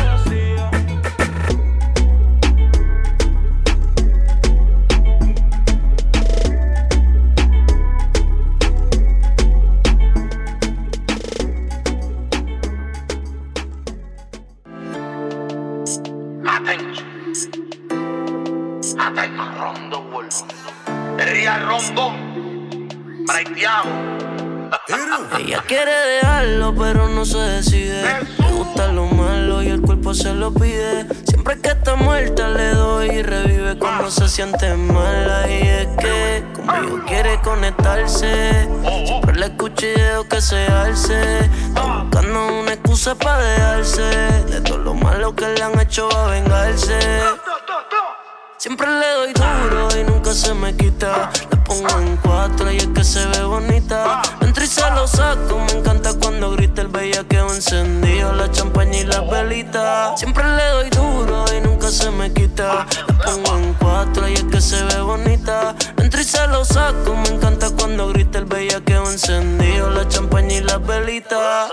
Ella quiere dejarlo, pero no se decide. Le gusta lo malo y el cuerpo se lo pide. Siempre que está muerta le doy y revive cuando se siente mala. Y es que conmigo quiere conectarse. Siempre le escucho pesearse. Está buscando una excusa para dejarse de todo lo malo que le han hecho a vengarse. Siempre le doy duro y nunca se me quita. La pongo en 4 y es que se ve bonita. Entro y se lo saco, me encanta cuando grita el bellaqueo encendido, la champaña y las velitas. Siempre le doy duro y nunca se me quita. La pongo en 4 y es que se ve bonita. Entro y se lo saco, me encanta cuando grita el bellaqueo encendido, la champaña y las velitas.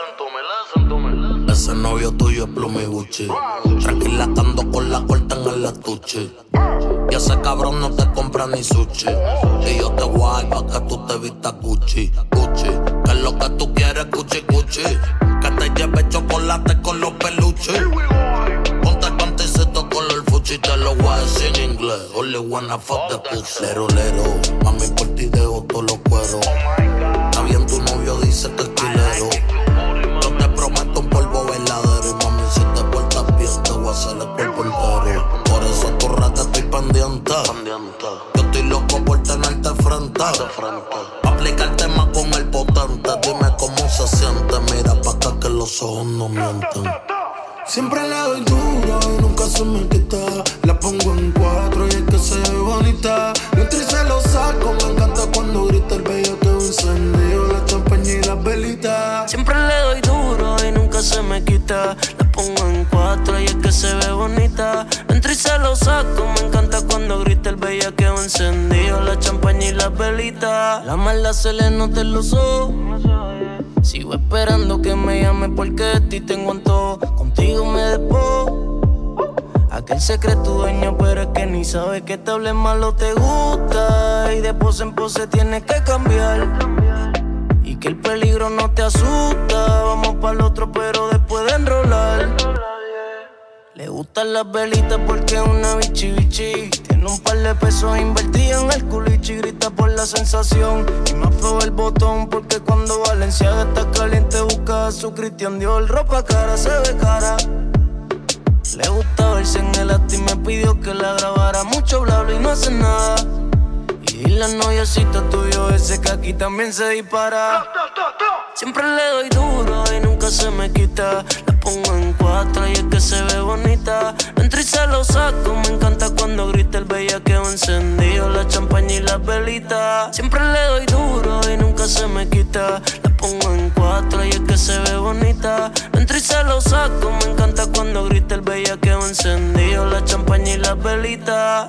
Ese novio tuyo es Plum y Gucci. Tranquila que ando con la corta en el estuche. Y ese cabrón no te compra ni sushi. Y yo te voy a pa' que tú te vistas Gucci, Gucci. Que es lo que tú quieres, Gucci, Gucci. Que te lleve chocolate con los peluches. Ponte el panticito color fuchi. Te lo voy a decir en inglés. Only wanna fuck the pussy. Lero, lero, mami por ti dejo todos los cueros. Está bien, tu novio dice que es quilero. Yo te prometo un polvo verdadero. Y mami, si te portas bien, te voy a hacer el cuerpo entero. Por eso tu rata estoy pendiente. Yo estoy loco por tenerte frente. Pa' aplicarte más con el potente. Dime cómo se siente. Mira pa' acá que los ojos no mienten. Siempre le doy duro y nunca se me quita. La pongo en 4 y es que se ve bonita. Entro y se lo saco, me encanta cuando grita el bellaqueo encendido, la champaña y las velitas. Siempre le doy duro y nunca se me quita. La pongo en 4 y es que se ve bonita. Entro y se lo saco, me encanta cuando grita el bellaqueo encendido, la champaña y las velitas. La maldad se le nota en los ojos. Sigo esperando que me llame porque de ti tengo antojo. Contigo me despojo. Aquel secreto dueño, pero es que ni sabe que te hable mal o te gusta. Y de pose en pose tienes que cambiar. Y que el peligro no te asusta. Vamos pa'l otro, pero después de enrolar. Le gustan las velitas porque es una bichi bichi. Tiene un par de pesos invertidos en el culichi. Grita por la sensación y me afloja el botón. Porque cuando Valenciaga está caliente busca a su Christian Dior. Ropa cara, se ve cara. Le gusta verse en el acto y me pidió que la grabara. Mucho bla bla y no hace nada. Y la noviecita tuyo ese que aquí también se dispara. Siempre le doy duro y nunca se me quita. La pongo en 4 y es que se ve bonita. Entro y se lo saco, me encanta cuando grita el bellaqueo encendido, la champaña y las velitas. Siempre le doy duro y nunca se me quita. La pongo en 4 y es que se ve bonita. Entro y se lo saco, me encanta cuando grita el bellaqueo encendido, la champaña y las velitas.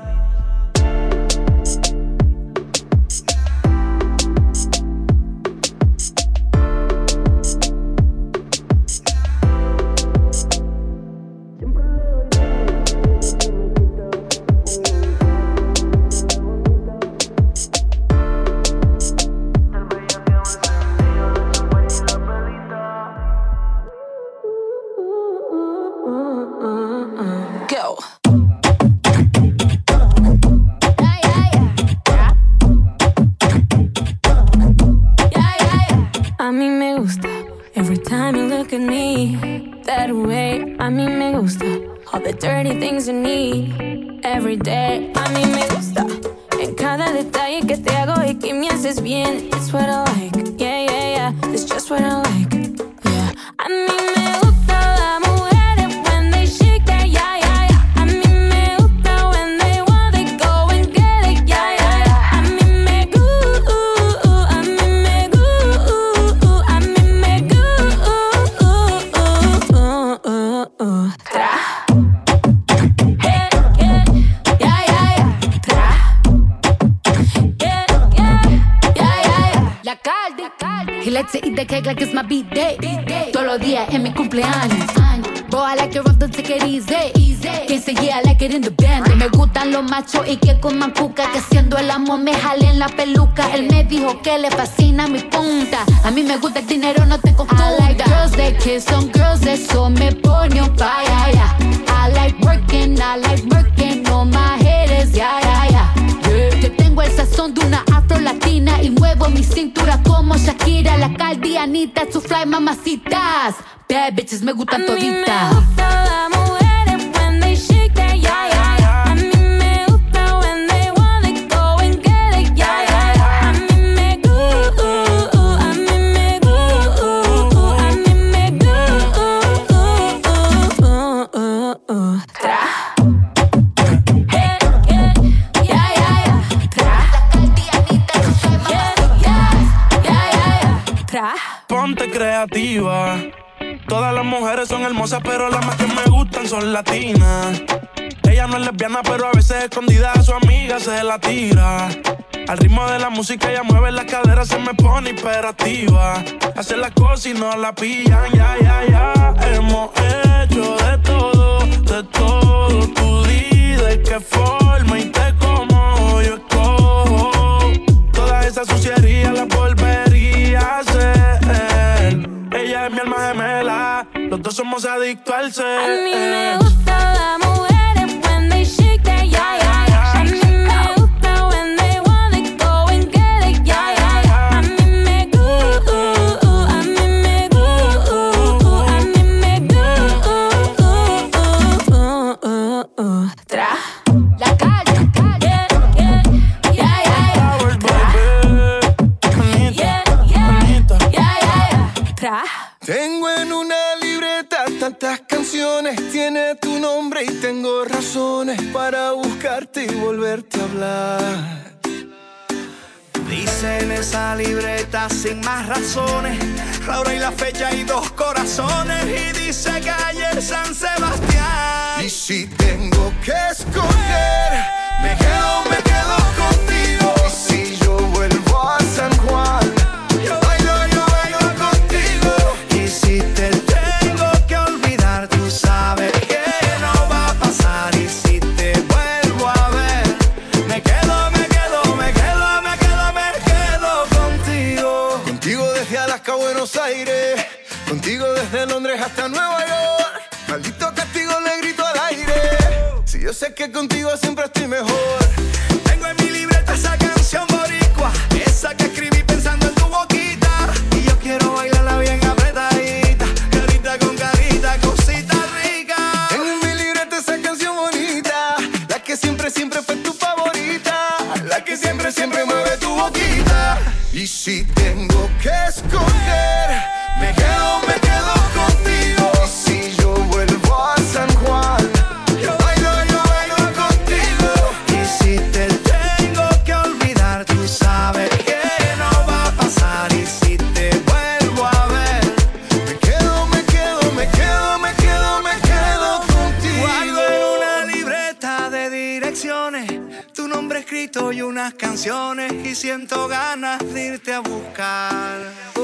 A mí me gusta, every time you look at me, that way. A mí me gusta, all the dirty things you need, every day. A mí me gusta, en cada detalle que te hago y que me haces bien. It's what I like, yeah, yeah, yeah, it's just what I like, yeah. A mí me gusta las mujeres when they shake that, yeah, yeah, yeah. A mí me gusta when they want, they go and get it, yeah, yeah, yeah. A mí me gusta, a mí me gusta, a mí me gusta, tra. He likes to eat the cake like it's my B-day. Todos los días en mi cumpleaños. Boy, I like it rough, don't take it easy. Quien say yeah, I like it in the band. Me gustan los machos y que coman cuca. Que siendo el amo me jalen la peluca. Él me dijo que le fascina mi punta. A mí me gusta el dinero, no te confundas. I like girls that kiss on girls, eso me pone on fire, yeah. I like working on my haters, yeah, yeah, yeah. Yo tengo el sazón de una afro latina y muevo mi cintura como Shakira, la caldianita, su fly mamacitas. Bad bitches me gustan toditas. Me gusta las mujeres when they shake that, yeah, yeah, yeah. A mí me gusta when they want, they go and get it, yeah, yeah, yeah. A mí me gusta, a mí me gusta. Ponte creativa. Todas las mujeres son hermosas, pero las más que me gustan son latinas. Ella no es lesbiana, pero a veces escondida a su amiga se la tira. Al ritmo de la música ella mueve las caderas, se me pone hiperactiva. Hace las cosas y no la pillan, ya. Hemos hecho de todo. Tú di de qué forma y te como yo escojo. Toda esa suciería la volvería a hacer. Ella es mi alma gemela, los dos somos adictos al ser. A mí me gusta la mujeres when they shake that, yeah. A mí me gusta when they wanna go and get it, yeah. A mí me gusta, a mí me gusta, a mí me gusta. La calle, Tengo en una libreta tantas canciones, tiene tu nombre y tengo razones para buscarte y volverte a hablar. Dice en esa libreta sin más razones, la hora y la fecha y 2 corazones, y dice calle San Sebastián. Y si tengo que escoger, me quedo contigo. Y si yo vuelvo a San Juan, yo bailo contigo. Y si te tengo que olvidar, tú sabes que no va a pasar. Y si te vuelvo a ver, me quedo contigo. Contigo desde Alaska a Buenos Aires, contigo desde Londres hasta Nueva York. Maldito castigo le grito al aire. Si yo sé que contigo siempre estoy mejor. Tengo en mi libreta esa canción boricua, esa que escribí pensando en tu boquita. Y yo quiero bailarla bien apretadita, carita con carita, cosita rica. Tengo en mi libreta esa canción bonita, la que siempre fue tu favorita, la que siempre mueve tu boquita. Y si tengo que escoger, me quedo contigo. Y si yo vuelvo a San Juan, yo bailo contigo. Y si te tengo que olvidar, tú sabes que no va a pasar. Y si te vuelvo a ver, me quedo contigo. Guardo en una libreta de direcciones tu nombre escrito y unas canciones, y siento ganas de irte a buscar.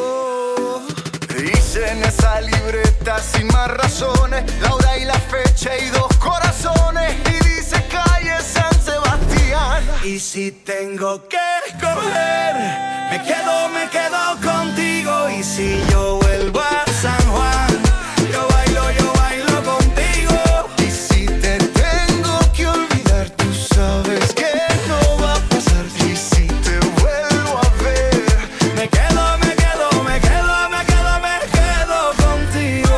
Dice en esa libreta sin más razones, la hora y la fecha y 2 corazones, y dice calle San Sebastián. Y si tengo que escoger, me quedo contigo. Y si yo vuelvo a San Juan, yo bailo contigo. Y si te tengo que olvidar, tú sabes que no va a pasar. Y si te vuelvo a ver, me quedo contigo.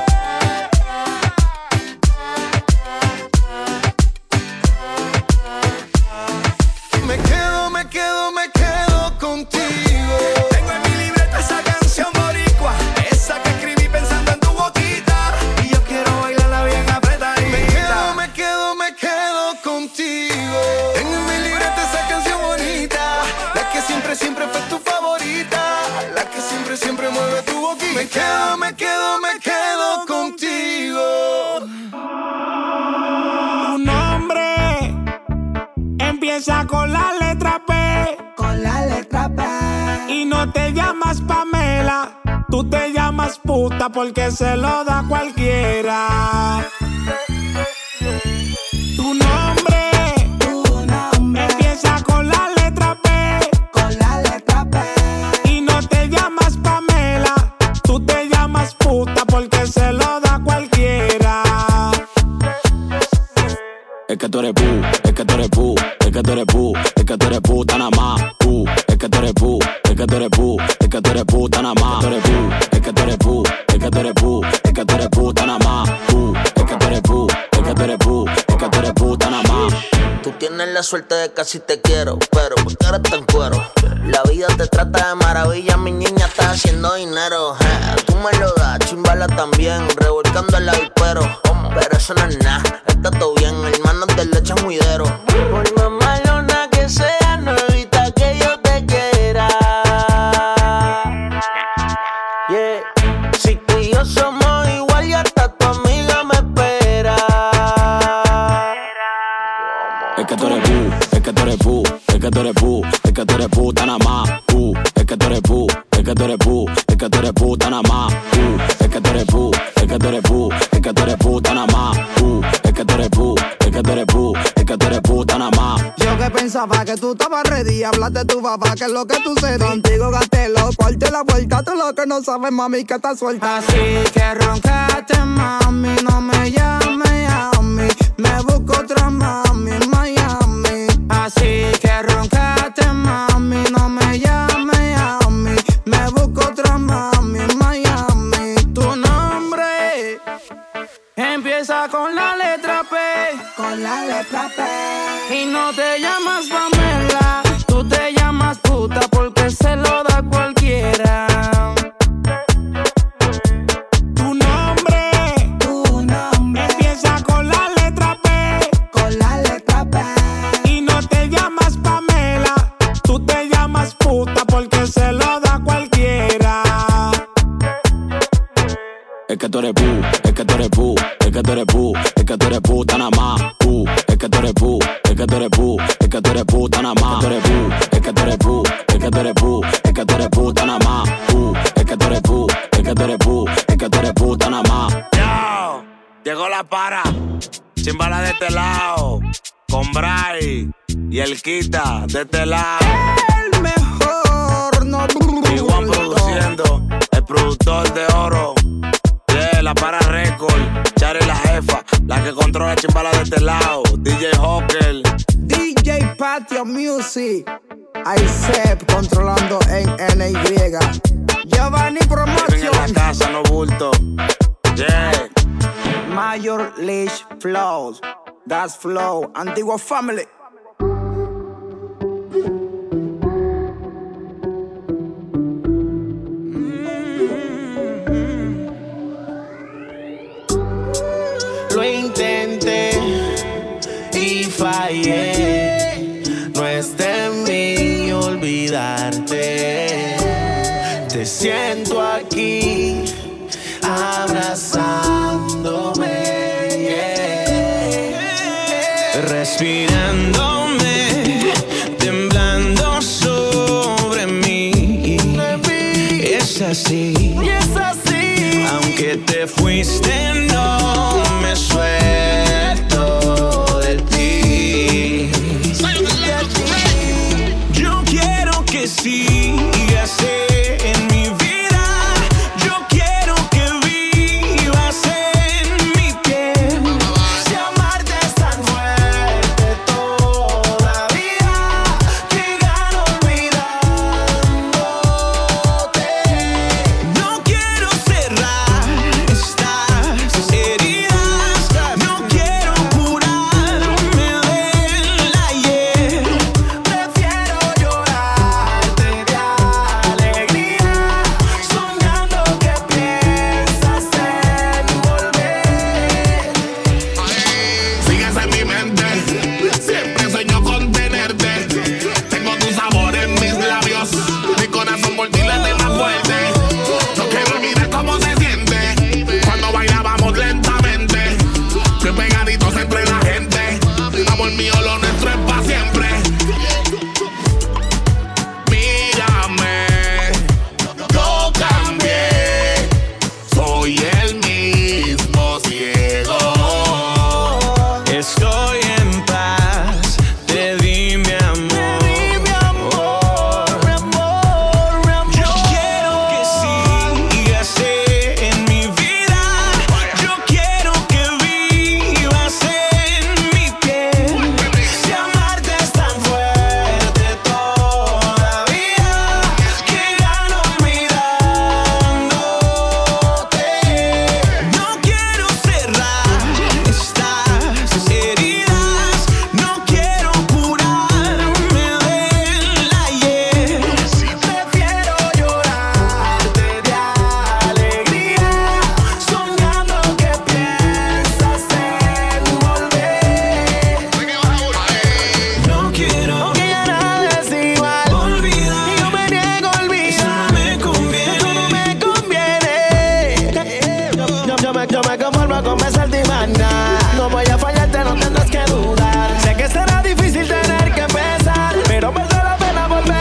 me quedo contigo. Tengo en mi libreta esa canción boricua, esa que escribí pensando en tu boquita. Y yo quiero bailarla bien apretadita. Me quedo contigo. Tengo en mi libreta esa canción bonita, la que siempre fue tu favorita, la que siempre mueve tu boquita. Me quedo contigo. Tu nombre empieza con la letra P. Con la letra P. Y no te llamas Pamela, tú te llamas puta porque se lo da cualquiera. Tu nombre empieza con la letra P. Con la letra P. Y no te llamas Pamela, tú te llamas puta porque se lo da cualquiera. Es que tú eres pu, es que tú eres pu, es que tú eres pu, es que tú eres puta nada más. Es que tú eres pu, es que tú eres pu, es que tú eres puta nada más. Es que tú eres pu, es que tú eres pu, es que tú eres puta nada más. Es que tú eres pu, es que tú eres pu, es que tú eres puta nada más. Tú tienes la suerte de que así te quiero, pero ¿por qué eres tan cuero? La vida te trata de maravilla, mi niña está haciendo dinero. Tú me lo das, chimbala también, revolcando el avispero. Pero eso no es nada, está todo bien, hermanos de leche en juidero. Por más malona que sea, no evita que yo te quiera. que tú eres puta nada más. Es que tú eres pu, es que tú eres pu, es que tú eres puta nada más. Es que tú eres pu, es que tú eres pu, es que tú eres puta nada más. Es que tú eres pu, es que tú eres pu, es que tú eres puta nada más. Yo que pensaba que tú estabas ready, hablaste tu papá, que es lo que tú sé. Contigo gasté los cuartos la vuelta, tú lo que no sabes, mami, que estás suelta. Así que roncaste, mami, no me llames a mí, me busco otra mami en Miami. Así que roncaste, mami, no me llames a mí, me busco otra mami en Miami. Tu nombre empieza con la letra P, con la letra P. Y no te llamas Pamela, tú te llamas puta porque se lo da cualquiera. Tu nombre empieza con la letra P, con la letra P. Y no te llamas Pamela, tú te llamas puta porque se lo da cualquiera. Es que tú eres pu, es que tú eres pu, es que tú eres pu, es que tú eres puta nada más. Es que tú eres pu, es que tú eres pu, es que tú eres puta nada más. Es que tú eres pu, es que tú eres pu, es que tú eres puta nada más. Es que tú eres pu, es que tú eres pu, es que tú eres puta nada más. Yo, llegó la para, Chimbala de este lado, con Bray y el Quita de este lado. El mejor, no Igual produciendo, el productor de oro. La para record, Chari la jefa, la que controla Chimbala de este lado, DJ Hawker, DJ Patio Music, Isep controlando en NY, Giovanni Promotion, en la casa no bulto, yeah. Major League Flows, that's Flow, Antigua Family. Lo intenté y fallé. No está en mí olvidarte. Te siento aquí abrazándome, respirándome, temblando sobre mí. Es así, aunque te fuiste, no me suelto de ti. Yo quiero que sigas en mi vida. Yo quiero que vivas en mi piel. Si amarte es tan fuerte todavía, que gano olvidándote. No quiero cerrar estas heridas, no quiero curarme del ayer. Prefiero llorarte de alegría, soñando que piensas en volver. Sigues en mi mente, siempre sueño con tenerte. Tengo tu sabor en mis labios, mi corazón por ti late más fuerte. No quiero olvidar cómo se siente cuando bailábamos lentamente, bien pegaditos entre la gente. Amor mío, lo nuestro es para siempre. Mírame, yo cambié, soy el mismo ciego. Estoy en paz, te di mi amor. Yo quiero que sigas en mi vida. Yo quiero que vivas en mi piel. Si amarte es tan fuerte todavía, que gano olvidándote. No quiero cerrar estas heridas, no quiero curarme del ayer. Prefiero llorarte de alegría, soñando que piensas en volver. No quiero que ya nada es igual. Olvida, y yo me niego a olvidar. Eso no me conviene, eso no me conviene. Yo me conformo con besarte y más nada. No voy a fallarte, no tendrás que dudar. Sé que será difícil tener que empezar, pero vale la pena volver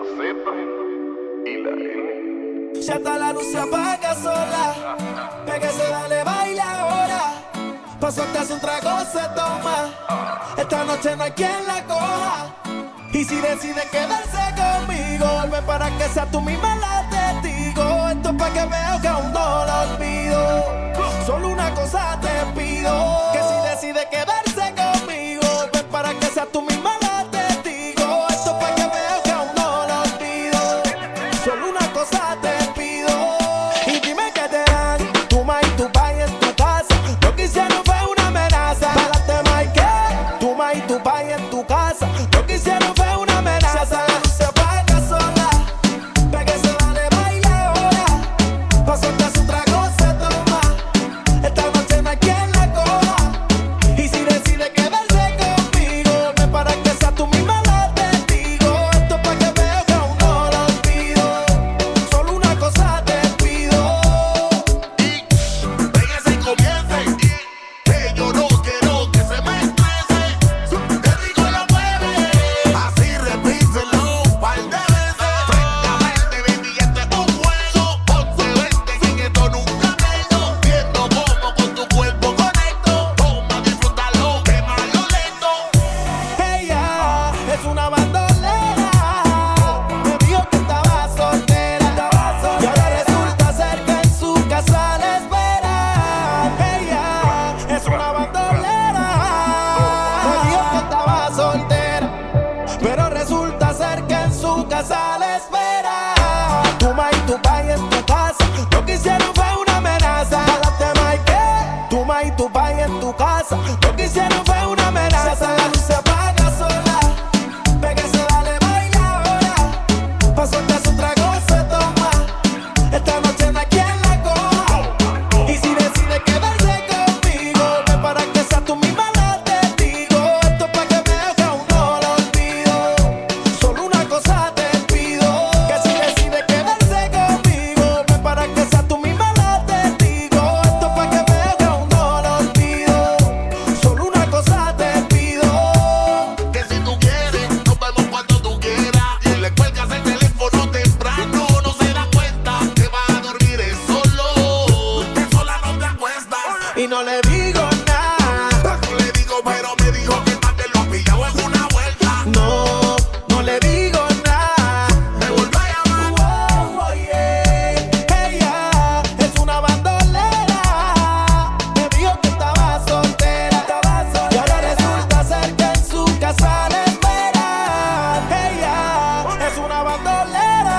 Si hasta la luz se apaga sola, pégase, dale, baila ahora. Pa' soltarse un trago se toma. Esta noche no hay quien la coja. Y si decide quedarse conmigo, ven para que sea tú misma la testigo. Esto es pa' que veo que aún no lo olvido. Solo una cosa te pido, que si decide quedarse conmigo, ven para que sea tú misma la testigo. Esto es pa' que veo que aún no lo olvido. Solo una cosa te pido. Y dime que te dan tu ma y tu pa y en tu casa. Lo que hicieron fue una amenaza. Párate, Mike, tu ma y tu pa y en tu casa. Lo que hicieron fue una amenaza. Si hasta la luz se apaga sola, pégase, dale, baila ahora. Pa' soltarse un trago se toma. Esta noche no hay quien la coja. Y si decide quedarse conmigo, ven para que sea tú misma la testigo. Esto es pa' que veo que aún no lo olvido. Solo una cosa te pido. Pégase y comience, que yo no quiero que se me estrese. Te digo lo mueve, así repíselo par de veces. Francamente, baby, este es un juego. Ponte 20 sin esto nunca tengo. Viendo cómo con tu cuerpo conecto. Toma, disfrútalo, quémalo lento. Ella es una bandolera. Me dijo que estaba soltera. Y ahora resulta ser que en su casa la esperan. Ella es una bandolera. Me dijo que estaba soltera. Pero resulta ser que en su casa la esperan. Tu ma y tu pa y en tu casa. Lo que hicieron fue una amenaza. Párate, Mike, tu ma y tu pa y en tu casa. Lo que hicieron fue una amenaza. Si hasta la luz se apaga sola, pégase, dale, baila ahora. Pa' soltarse un trago se toma. Esta noche no hay quien la coja. Y si decide quedarse conmigo, ven para que sea tú misma la testigo. Esto es pa' que veo que aún no lo olvido. Solo una cosa te pido, que si decide quedarse conmigo, ven para que sea tú misma la testigo. Esto es pa' que veo que aún no lo olvido. Solo una cosa te pido. Que si tú quieres, nos vemos cuando tú quieras. Y le cuelgas el teléfono temprano, no se da cuenta que vas a dormir solo. Que sola no te acuestas. Y no le digo nada. No le digo, pero me dijo que también lo ha pillado en una vuelta. No, no le digo nada. Me vuelve a llamar. Oh, yeah. Ella es una bandolera. Me dijo que estaba soltera. Y ahora resulta ser que en su casa la esperan. Ella es una bandolera.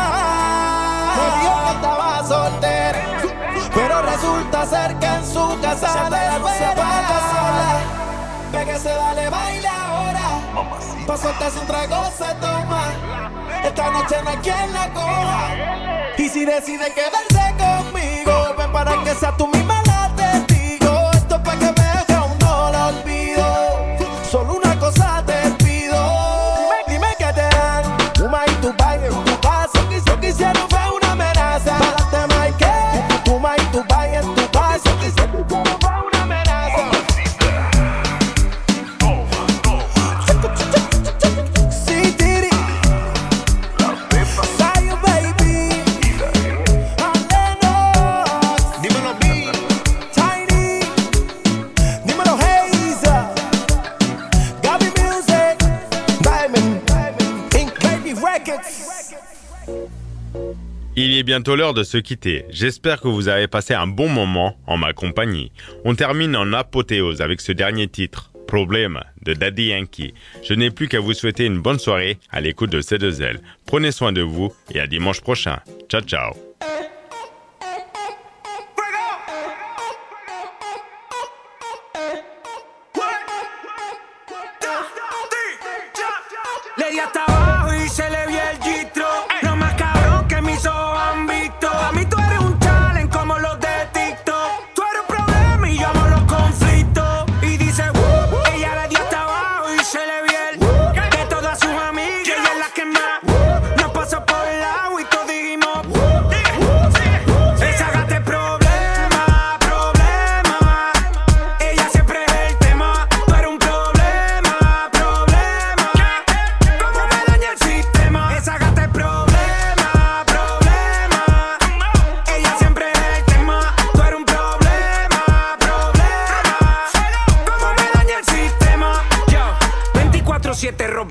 Me dijo que estaba soltera. Pero resulta ser que en su casa la esperan. Sola, pégase, dale, baila ahora. Pa' soltarse un trago se toma. Esta noche no hay quien la coja. Y si decide quedarse conmigo, ven para que sea tú misma la testigo. Esto es pa' que veo que aún no lo olvido. Solo una cosa te pido. Dime que te dan tu ma y tu pa y en tu casa. Lo que hicieron fue una amenaza. Párate, Mike, tu ma y tu pa y en tu casa. Lo que hicieron fue una amenaza. Sí, Tiri. Zion, baby. Lennox. Dímelo, B. Tiny. Dímelo, Haze. Gaby Music. Diamond. Ink Baby Records. Il est bientôt l'heure de se quitter. J'espère que vous avez passé un bon moment en ma compagnie. On termine en apothéose avec ce dernier titre, Problème, de Daddy Yankee. Je n'ai plus qu'à vous souhaiter une bonne soirée à l'écoute de C2L. Prenez soin de vous et à dimanche prochain. Ciao, ciao. Le di hasta abajo y se le vio el gistro. Lo más cabrón que mis ojos han visto. A mí tú eres un talent como los de TikTok. Tú eres un problema y yo amo los conflictos. Y dice, ella le dio hasta abajo y se le vio el de todas sus amigas. Ella es la que más nos pasó por el agua y todos dijimos, esa gata es problema, problema. Ella siempre es el tema. Tú eres un problema, problema. ¿Cómo me daña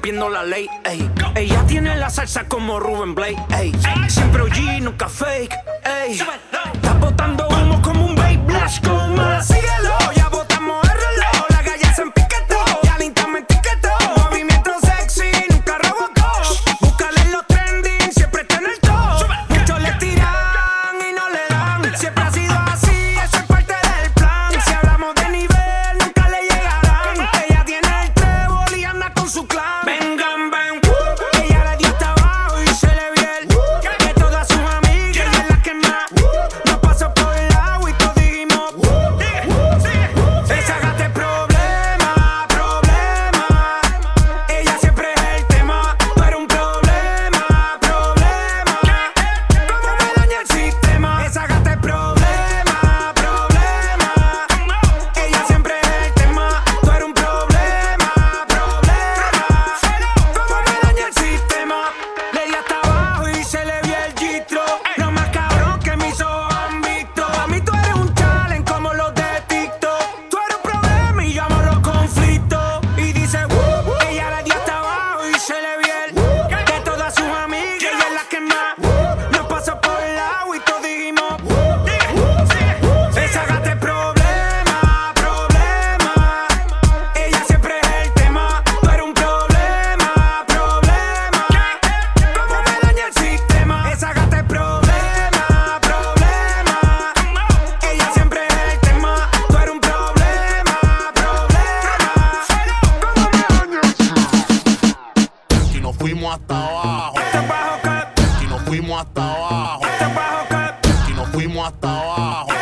rompiendo la ley, ey. Ella tiene la salsa como Ruben Blake, ey. Siempre OG, nunca fake, ey. Está botando humo como un babe, Blash Goma. Síguelo, ya botamos el reloj. La calle se empiquetó, ya Linta me etiquetó. Movimiento sexy, nunca robocó. Búscale en los trending, siempre está en el top. Muchos le tiran y no le dan. Siempre ha sido así, eso es parte del plan. Si hablamos de nivel, nunca le llegarán. Ella tiene el trébol y anda con su clan. Vengan, ven, ella le dio hasta abajo y se le vio el que todas sus amigas, ella es la que más nos pasó por el agua y todos dijimos esa gata es problema, problema. Ella siempre es el tema, tú eres un problema, problema. ¿Cómo me daña el sistema? Esa gata es problema, problema. Ella siempre es el tema, tú eres un problema, problema. ¿Cómo me daña el sistema? Le di hasta abajo y se le vio el gistro. Lo más cabrón que mis ojos han visto. A mí tú eres un challenge como los de TikTok. Tú eres un problema y yo amo los conflictos. Y dice, ella le dio hasta abajo y se le vio el que todas sus amigas, ella es la que más nos pasó por el agua y todos dijimos esa gata es problema, problema. Ella siempre es el tema, tú eres un problema, problema. ¿Cómo me daña el sistema? Esa gata es problema, problema. Ella siempre es el tema, tú eres un problema, problema. ¿Cómo me daña el sistema? Y nos fuimos hasta abajo. Y nos fuimos hasta abajo. Y nos fuimos hasta abajo.